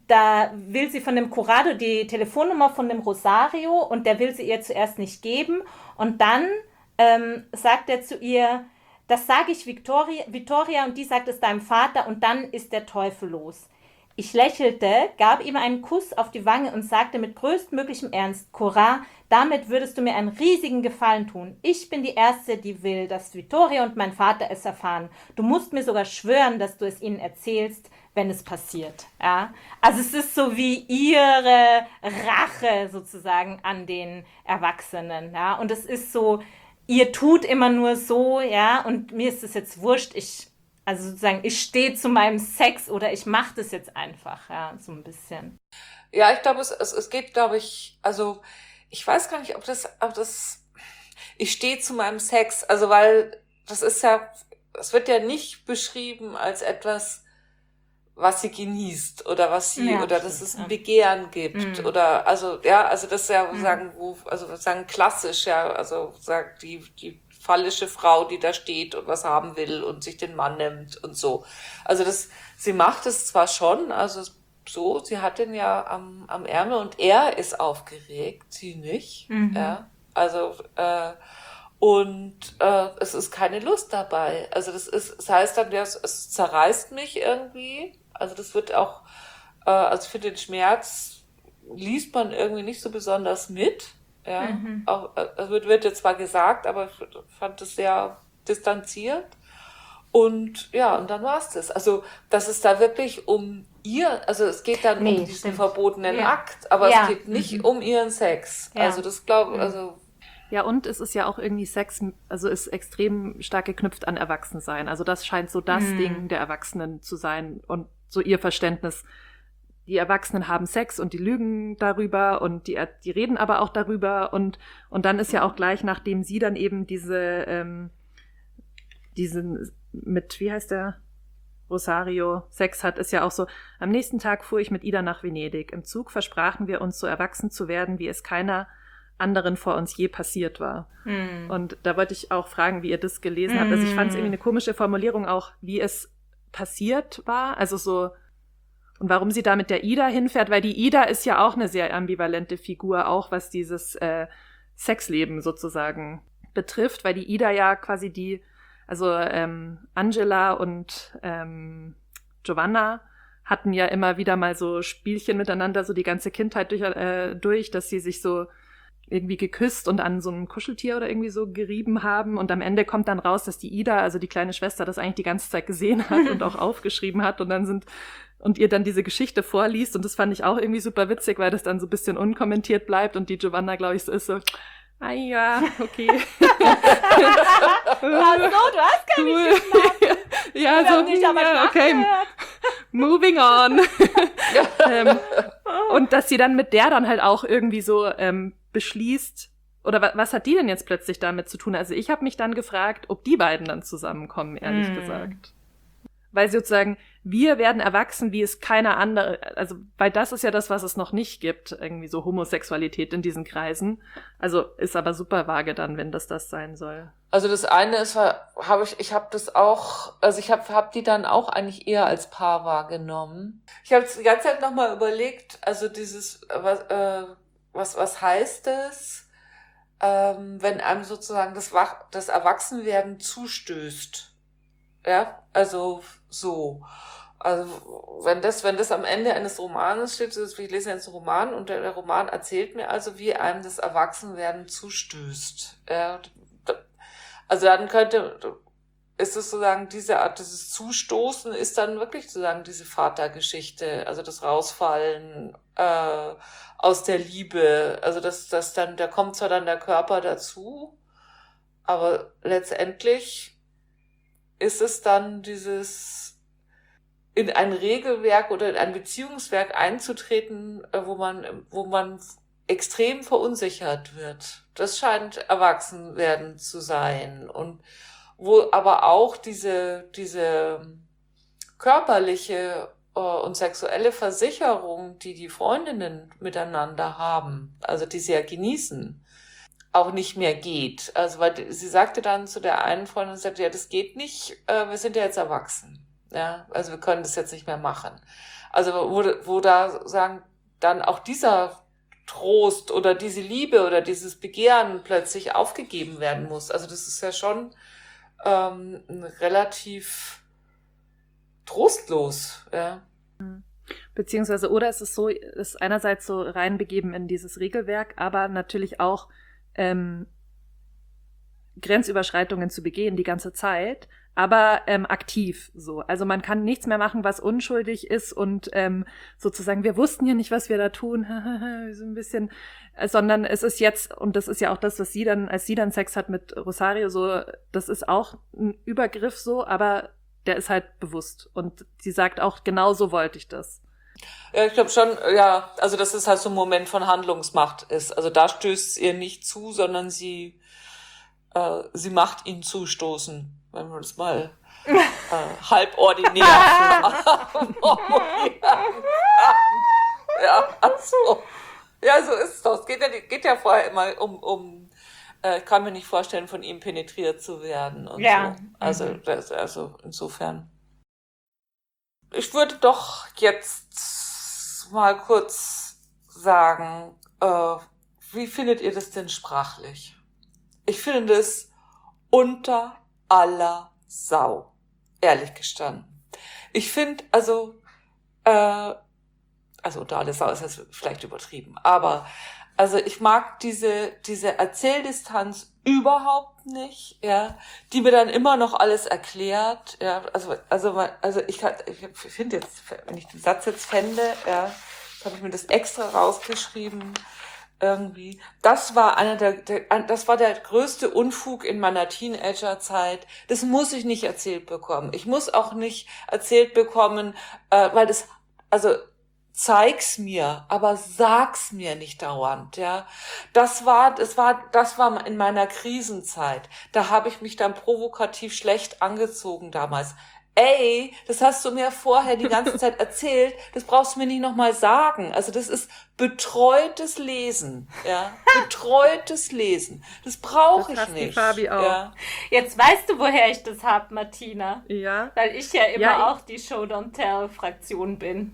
da will sie von dem Corrado die Telefonnummer von dem Rosario und der will sie ihr zuerst nicht geben. Und dann ähm, sagt er zu ihr, das sage ich Victoria, Victoria und die sagt es deinem Vater und dann ist der Teufel los. Ich lächelte, gab ihm einen Kuss auf die Wange und sagte mit größtmöglichem Ernst, Cora, damit würdest du mir einen riesigen Gefallen tun. Ich bin die Erste, die will, dass Victoria und mein Vater es erfahren. Du musst mir sogar schwören, dass du es ihnen erzählst, wenn es passiert. Ja? Also es ist so wie ihre Rache sozusagen an den Erwachsenen. Ja? Und es ist so, ihr tut immer nur so, ja, und mir ist es jetzt wurscht, ich Also sozusagen, ich stehe zu meinem Sex oder ich mache das jetzt einfach, ja, so ein bisschen. Ja, ich glaube, es, es, es geht, glaube ich, also ich weiß gar nicht, ob das, ob das, ich stehe zu meinem Sex, also weil das ist ja, es wird ja nicht beschrieben als etwas, was sie genießt oder was sie, Ja, oder stimmt, dass es ein ja. Begehren gibt Mhm. oder, also, ja, also das ist ja, Mhm. sagen, wo, also sagen klassisch, ja, also sagt die, die phallische Frau, die da steht und was haben will und sich den Mann nimmt und so. Also das, sie macht es zwar schon, also so, sie hat den ja am, am Ärmel und er ist aufgeregt, sie nicht, Mhm. ja, also, äh, und äh, es ist keine Lust dabei. Also das ist, das heißt dann, ja, es, es zerreißt mich irgendwie. Also das wird auch, äh, also für den Schmerz liest man irgendwie nicht so besonders mit. Ja, Mhm. auch, es wird, wird jetzt zwar gesagt, aber ich fand es sehr distanziert. Und ja, und dann war's das. Also, dass es da wirklich um ihr, also es geht dann Nee, um diesen stimmt. verbotenen Ja. Akt, aber Ja. es geht nicht Mhm. um ihren Sex. Ja. Also das glaube Mhm. also Ja, und es ist ja auch irgendwie Sex, also ist extrem stark geknüpft an Erwachsensein. Also das scheint so das Mhm. Ding der Erwachsenen zu sein und so ihr Verständnis. Die Erwachsenen haben Sex und die lügen darüber und die, die reden aber auch darüber und, und dann ist ja auch gleich, nachdem sie dann eben diese, ähm, diesen mit, wie heißt der, Rosario Sex hat, ist ja auch so, am nächsten Tag fuhr ich mit Ida nach Venedig. Im Zug versprachen wir uns, so erwachsen zu werden, wie es keiner anderen vor uns je passiert war. Mhm. Und da wollte ich auch fragen, wie ihr das gelesen habt. Also ich fand es irgendwie eine komische Formulierung auch, wie es passiert war. Also so, und warum sie da mit der Ida hinfährt, weil die Ida ist ja auch eine sehr ambivalente Figur, auch was dieses äh, Sexleben sozusagen betrifft, weil die Ida ja quasi die, also ähm, Angela und ähm, Giovanna hatten ja immer wieder mal so Spielchen miteinander, so die ganze Kindheit durch, äh, durch, dass sie sich so irgendwie geküsst und an so einem Kuscheltier oder irgendwie so gerieben haben. Und am Ende kommt dann raus, dass die Ida, also die kleine Schwester, das eigentlich die ganze Zeit gesehen hat und auch aufgeschrieben hat. Und dann sind, und ihr dann diese Geschichte vorliest. Und das fand ich auch irgendwie super witzig, weil das dann so ein bisschen unkommentiert bleibt. Und die Giovanna, glaube ich, so ist so, ah ja, okay. Ach so, du hast gar Cool. nicht geschlafen. Ja, Wir so, haben dich aber ja, schlafen okay, gehört. moving on. ähm, und dass sie dann mit der dann halt auch irgendwie so ähm, beschließt, oder wa- was hat die denn jetzt plötzlich damit zu tun? Also ich habe mich dann gefragt, ob die beiden dann zusammenkommen, ehrlich Mm. gesagt. Weil sie sozusagen, wir werden erwachsen, wie es keiner andere, also weil das ist ja das, was es noch nicht gibt, irgendwie so Homosexualität in diesen Kreisen. Also ist aber super vage dann, wenn das das sein soll. Also das eine ist, habe ich, ich habe das auch, also ich habe hab die dann auch eigentlich eher als Paar wahrgenommen. Ich habe die ganze Zeit nochmal überlegt, also dieses, was, äh, was, was heißt es, ähm, wenn einem sozusagen das, Wach, das Erwachsenwerden zustößt. Ja, also so. Also wenn das, wenn das am Ende eines Romanes steht, das ist, ich lese jetzt einen Roman und der, der Roman erzählt mir also, wie einem das Erwachsenwerden zustößt. Ja, also dann könnte, ist es sozusagen diese Art, dieses Zustoßen ist dann wirklich sozusagen diese Vatergeschichte, also das Rausfallen äh, aus der Liebe. Also das, das dann, da kommt zwar dann der Körper dazu, aber letztendlich ist es dann dieses in ein Regelwerk oder in ein Beziehungswerk einzutreten, wo man, wo man extrem verunsichert wird. Das scheint Erwachsenwerden zu sein. Und wo aber auch diese, diese körperliche äh, und sexuelle Versicherung, die die Freundinnen miteinander haben, also die sie ja genießen, auch nicht mehr geht. Also weil sie sagte dann zu der einen Freundin, sagte, ja, das geht nicht, äh, wir sind ja jetzt erwachsen. Ja, also wir können das jetzt nicht mehr machen. Also wo, wo da sagen, dann auch dieser Trost oder diese Liebe oder dieses Begehren plötzlich aufgegeben werden muss. Also das ist ja schon ähm, relativ trostlos, ja. Beziehungsweise, oder es ist so, es ist einerseits so reinbegeben in dieses Regelwerk, aber natürlich auch ähm, Grenzüberschreitungen zu begehen die ganze Zeit, aber ähm, aktiv so. Also man kann nichts mehr machen, was unschuldig ist und ähm, sozusagen, wir wussten ja nicht, was wir da tun, so ein bisschen, äh, sondern es ist jetzt, und das ist ja auch das, was sie dann, als sie dann Sex hat mit Rosario, so, das ist auch ein Übergriff so, aber der ist halt bewusst. Und sie sagt auch, genau so wollte ich das. Ja, ich glaube schon, ja, also dass es halt so ein Moment von Handlungsmacht ist. Also da stößt es ihr nicht zu, sondern sie äh, sie macht ihn zustoßen, wenn man es mal äh, halbordinär formulieren kann. Ja, also, ja, so ist es doch. Es geht ja, geht ja vorher immer um, um äh, ich kann mir nicht vorstellen, von ihm penetriert zu werden und ja. so. Also, Mhm. das, also insofern. Ich würde doch jetzt mal kurz sagen, äh, wie findet ihr das denn sprachlich? Ich finde das unter aller Sau, ehrlich gestanden. Ich finde, also, äh, also unter aller Sau ist das vielleicht übertrieben, aber also ich mag diese diese Erzähldistanz überhaupt nicht, ja, die mir dann immer noch alles erklärt, ja, also also also ich, ich finde jetzt, wenn ich den Satz jetzt fände, ja, habe ich mir das extra rausgeschrieben, irgendwie. Das war einer der, der das war der größte Unfug in meiner Teenagerzeit. Das muss ich nicht erzählt bekommen. Ich muss auch nicht erzählt bekommen, äh, weil das, also zeig's mir, aber sag's mir nicht dauernd, ja. Das war, das war, das war in meiner Krisenzeit. Da habe ich mich dann provokativ schlecht angezogen damals. Ey, das hast du mir vorher die ganze Zeit erzählt, das brauchst du mir nicht nochmal sagen. Also das ist betreutes Lesen, ja. Betreutes Lesen. Das brauche ich nicht. Die Fabi auch. Ja. Jetzt weißt du, woher ich das hab, Martina. Ja. Weil ich ja immer ja, auch die Show-Don't-Tell-Fraktion bin.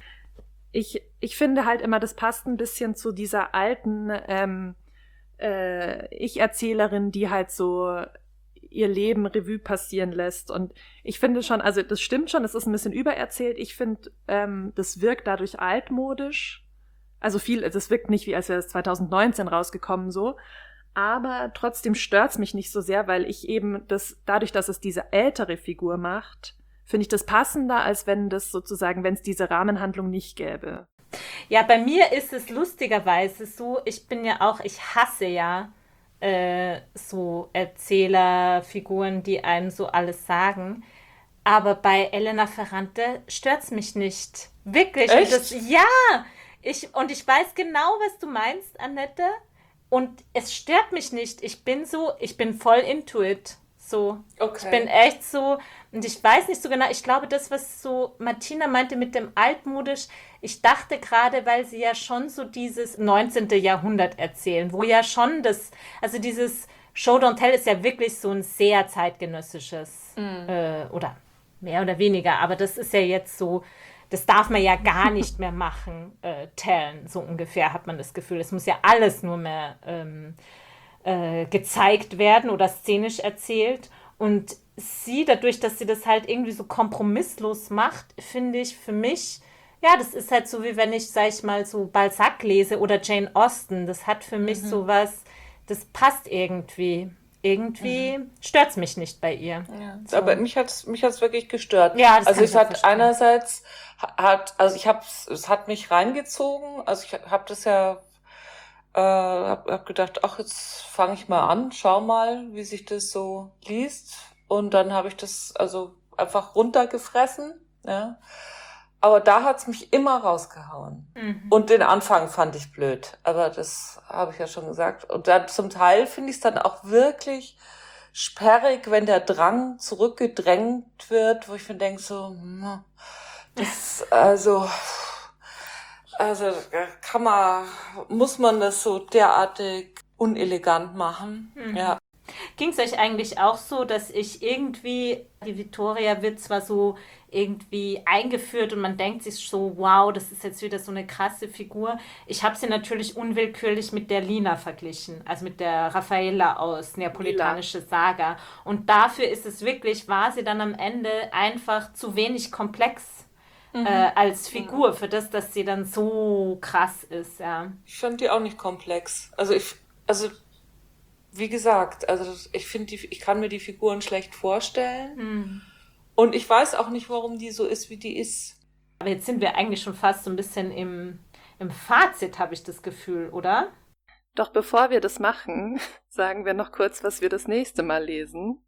Ich, ich finde halt immer, das passt ein bisschen zu dieser alten ähm, äh, Ich-Erzählerin, die halt so ihr Leben Revue passieren lässt. Und ich finde schon, also das stimmt schon, es ist ein bisschen übererzählt. Ich finde, ähm, das wirkt dadurch altmodisch. Also viel, das wirkt nicht wie, als wäre es zwanzig neunzehn rausgekommen so. Aber trotzdem stört's mich nicht so sehr, weil ich eben das, dadurch, dass es diese ältere Figur macht, finde ich das passender, als wenn das sozusagen, wenn es diese Rahmenhandlung nicht gäbe. Ja, bei mir ist es lustigerweise so, ich bin ja auch, ich hasse ja äh, so Erzählerfiguren, die einem so alles sagen. Aber bei Elena Ferrante stört's mich nicht. Wirklich. Echt? Das, ja, ich, und ich weiß genau, was du meinst, Annette. Und es stört mich nicht. Ich bin so, ich bin voll into it. So. Okay. Ich bin echt so, und ich weiß nicht so genau, ich glaube, das, was so Martina meinte mit dem altmodisch, ich dachte gerade, weil sie ja schon so dieses neunzehnten Jahrhundert erzählen, wo ja schon das, also dieses Show Don't Tell ist ja wirklich so ein sehr zeitgenössisches, Mhm. äh, oder mehr oder weniger, aber das ist ja jetzt so, das darf man ja gar nicht mehr machen, äh, tellen, so ungefähr hat man das Gefühl. Es muss ja alles nur mehr ähm, äh, gezeigt werden oder szenisch erzählt. Und sie, dadurch, dass sie das halt irgendwie so kompromisslos macht, finde ich für mich, ja, das ist halt so, wie wenn ich, sag ich mal, so Balzac lese oder Jane Austen. Das hat für mich Mhm. so was, das passt irgendwie. Irgendwie mhm. stört es mich nicht bei ihr. Ja, so. Aber mich hat's mich hat's wirklich gestört. Ja, das also kann es ich auch hat verstehen. einerseits hat also ich hab's es hat mich reingezogen. Also ich habe das ja äh, hab, hab gedacht, ach jetzt fange ich mal an, schau mal, wie sich das so liest. Und dann habe ich das also einfach runtergefressen. Ja. Aber da hat's mich immer rausgehauen. Mhm. Und den Anfang fand ich blöd. Aber das habe ich ja schon gesagt. Und dann zum Teil finde ich es dann auch wirklich sperrig, wenn der Drang zurückgedrängt wird, wo ich mir denke so, hm, das, also, also kann man, muss man das so derartig unelegant machen? Mhm. Ja. Ging es euch eigentlich auch so, dass ich irgendwie, die Vittoria wird zwar so irgendwie eingeführt und man denkt sich so, wow, das ist jetzt wieder so eine krasse Figur. Ich habe sie natürlich unwillkürlich mit der Lina verglichen, also mit der Raffaella aus Neapolitanische Saga. Und dafür ist es wirklich, war sie dann am Ende einfach zu wenig komplex Mhm. äh, als Figur für das, dass sie dann so krass ist, ja. Ich fand die auch nicht komplex. Also ich, also wie gesagt, also das- ich finde die, ich kann mir die Figuren schlecht vorstellen Hm. und ich weiß auch nicht, warum die so ist, wie die ist. Aber jetzt sind wir eigentlich schon fast so ein bisschen im, im Fazit, habe ich das Gefühl, oder? Doch bevor wir das machen, sagen wir noch kurz, was wir das nächste Mal lesen.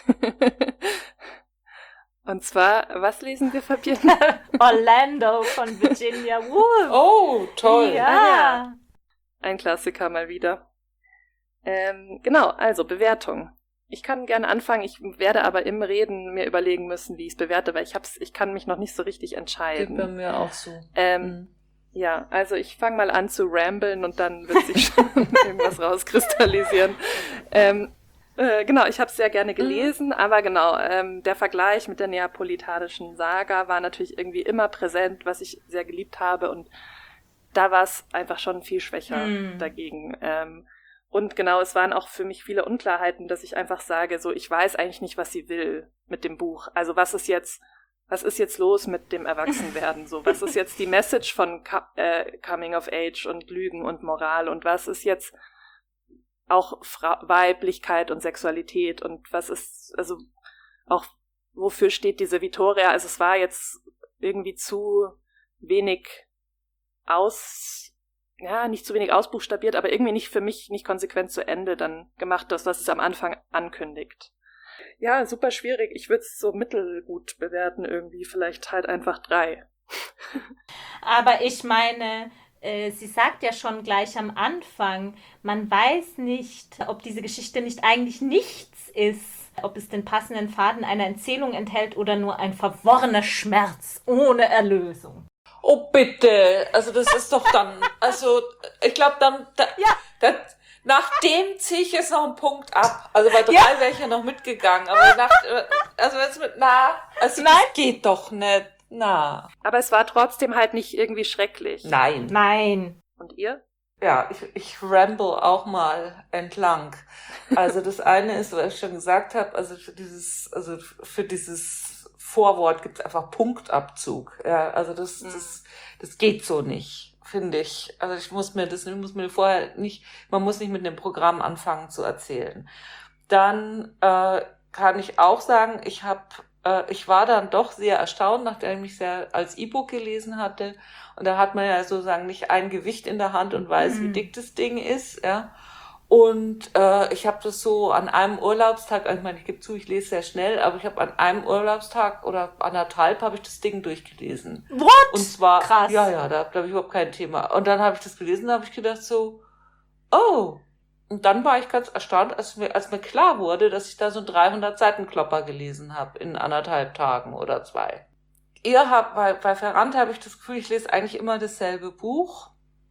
Und zwar, was lesen wir, Fabienne? Orlando von Virginia Woolf. Oh, toll. Ja. Ah, ja. Ein Klassiker mal wieder. Ähm, genau, also Bewertung. Ich kann gerne anfangen, ich werde aber im Reden mir überlegen müssen, wie ich es bewerte, weil ich hab's, ich kann mich noch nicht so richtig Geht bei entscheiden. mir auch so. Ähm, Mhm. Ja, also ich fange mal an zu ramblen und dann wird sich schon irgendwas rauskristallisieren. Ähm, äh, genau, ich habe es sehr gerne gelesen, aber genau, ähm, der Vergleich mit der neapolitanischen Saga war natürlich irgendwie immer präsent, was ich sehr geliebt habe, und da war es einfach schon viel schwächer Hm. dagegen. Ähm, und genau, es waren auch für mich viele Unklarheiten, dass ich einfach sage, so, ich weiß eigentlich nicht, was sie will mit dem Buch. Also was ist jetzt, was ist jetzt los mit dem Erwachsenwerden? So, was ist jetzt die Message von Co- äh, Coming of Age und Lügen und Moral, und was ist jetzt auch Fra- Weiblichkeit und Sexualität, und was ist, also auch, wofür steht diese Vittoria? Also es war jetzt irgendwie zu wenig aus, ja, nicht zu wenig ausbuchstabiert, aber irgendwie nicht für mich nicht konsequent zu Ende dann gemacht, das, was es am Anfang ankündigt. Ja, super schwierig. Ich würde es so mittelgut bewerten irgendwie, vielleicht halt einfach drei. Aber ich meine, äh, sie sagt ja schon gleich am Anfang, man weiß nicht, ob diese Geschichte nicht eigentlich nichts ist, ob es den passenden Faden einer Erzählung enthält oder nur ein verworrener Schmerz ohne Erlösung. Oh, bitte. Also das ist doch dann, also ich glaube dann, da, Ja. da, nach dem ziehe ich jetzt noch einen Punkt ab. Also bei drei Ja. wäre ich ja noch mitgegangen. Aber nach, also jetzt mit, na, also Nein. das geht doch nicht. Na. Aber es war trotzdem halt nicht irgendwie schrecklich. Nein. Nein. Und ihr? Ja, ich, ich ramble auch mal entlang. Also das eine ist, was ich schon gesagt habe, also für dieses, also für dieses Vorwort gibt es einfach Punktabzug. Ja, also das, Mhm. das, das geht so nicht, finde ich. Also ich muss mir das, ich muss mir vorher nicht, man muss nicht mit einem Programm anfangen zu erzählen. Dann äh, kann ich auch sagen, ich habe, äh, ich war dann doch sehr erstaunt, nachdem ich es ja als E-Book gelesen hatte. Und da hat man ja sozusagen nicht ein Gewicht in der Hand und weiß, Mhm. wie dick das Ding ist, ja. Und äh, ich habe das so an einem Urlaubstag, ich meine, ich gebe zu, ich lese sehr schnell, aber ich habe an einem Urlaubstag oder anderthalb habe ich das Ding durchgelesen. What? Und zwar, Krass. ja, ja, da, da habe ich überhaupt kein Thema. Und dann habe ich das gelesen, da habe ich gedacht so, oh. Und dann war ich ganz erstaunt, als mir, als mir klar wurde, dass ich da so einen dreihundert Seiten Klopper gelesen habe in anderthalb Tagen oder zwei. Ihr habt, bei, bei Ferrante habe ich das Gefühl, ich lese eigentlich immer dasselbe Buch.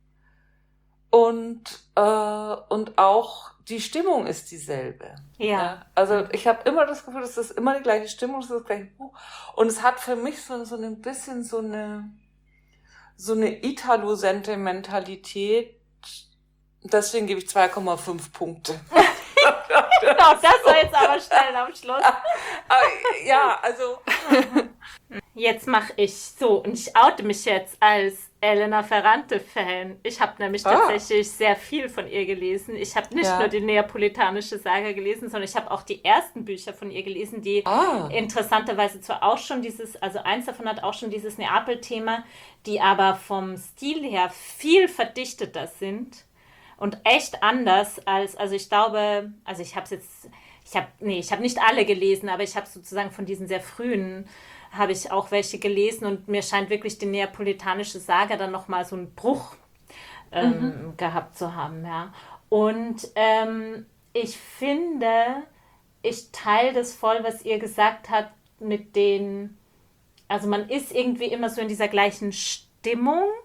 Und, äh, und auch die Stimmung ist dieselbe. Ja. Also ich habe immer das Gefühl, dass das immer die gleiche Stimmung ist, das gleiche Buch. Und es hat für mich so, so ein bisschen so eine, so eine Italo-Sentimentalität. Deswegen gebe ich zwei Komma fünf Punkte. Genau, das soll jetzt aber schnell am Schluss. Aber, ja, also. Jetzt mache ich so, und ich oute mich jetzt als Elena Ferrante-Fan. Ich habe nämlich Ah. tatsächlich sehr viel von ihr gelesen. Ich habe nicht Ja. nur die Neapolitanische Saga gelesen, sondern ich habe auch die ersten Bücher von ihr gelesen, die Ah. interessanterweise zwar auch schon dieses, also eins davon hat auch schon dieses Neapel-Thema, die aber vom Stil her viel verdichteter sind und echt anders als, also ich glaube, also ich habe es jetzt, ich habe, nee, ich habe nicht alle gelesen, aber ich habe sozusagen von diesen sehr frühen, habe ich auch welche gelesen, und mir scheint wirklich die neapolitanische Saga dann nochmal so einen Bruch ähm, gehabt zu haben, ja. Und ähm, ich finde, ich teile das voll, was ihr gesagt habt mit den, also man ist irgendwie immer so in dieser gleichen Stimmung,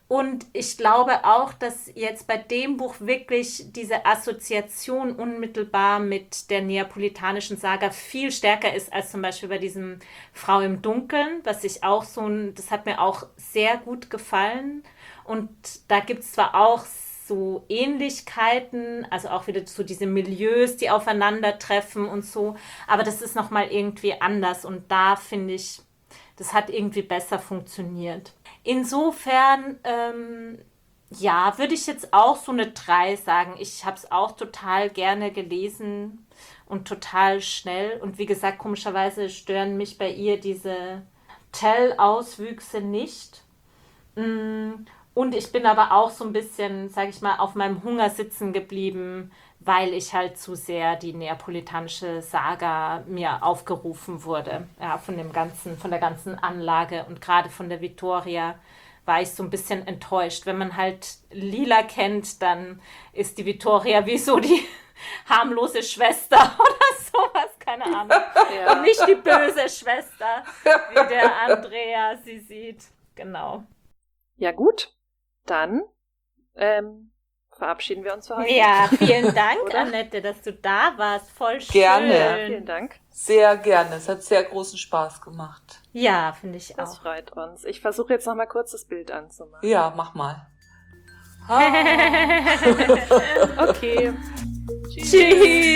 Und ich glaube auch, dass jetzt bei dem Buch wirklich diese Assoziation unmittelbar mit der neapolitanischen Saga viel stärker ist als zum Beispiel bei diesem Frau im Dunkeln, was ich auch so ein, das hat mir auch sehr gut gefallen. Und da gibt es zwar auch so Ähnlichkeiten, also auch wieder so diese Milieus, die aufeinandertreffen und so, aber das ist nochmal irgendwie anders und da finde ich, das hat irgendwie besser funktioniert. Insofern, ähm, ja, würde ich jetzt auch so eine drei sagen. Ich habe es auch total gerne gelesen und total schnell. Und wie gesagt, komischerweise stören mich bei ihr diese Tell-Auswüchse nicht. Und ich bin aber auch so ein bisschen, sage ich mal, auf meinem Hunger sitzen geblieben, weil ich halt zu sehr die neapolitanische Saga mir aufgerufen wurde. Ja, von dem ganzen, von der ganzen Anlage und gerade von der Vittoria war ich so ein bisschen enttäuscht. Wenn man halt Lila kennt, dann ist die Vittoria wie so die harmlose Schwester oder sowas, keine Ahnung. Ja. Und nicht die böse Schwester, wie der Andrea sie sieht. Genau. Ja gut, dann ähm, verabschieden wir uns für heute. Ja, vielen Dank, Annette, dass du da warst. Voll schön. Gerne. Vielen Dank. Sehr gerne. Es hat sehr großen Spaß gemacht. Ja, finde ich das auch. Das freut uns. Ich versuche jetzt noch mal kurz das Bild anzumachen. Ja, mach mal. Okay. Tschüss. Tschüss.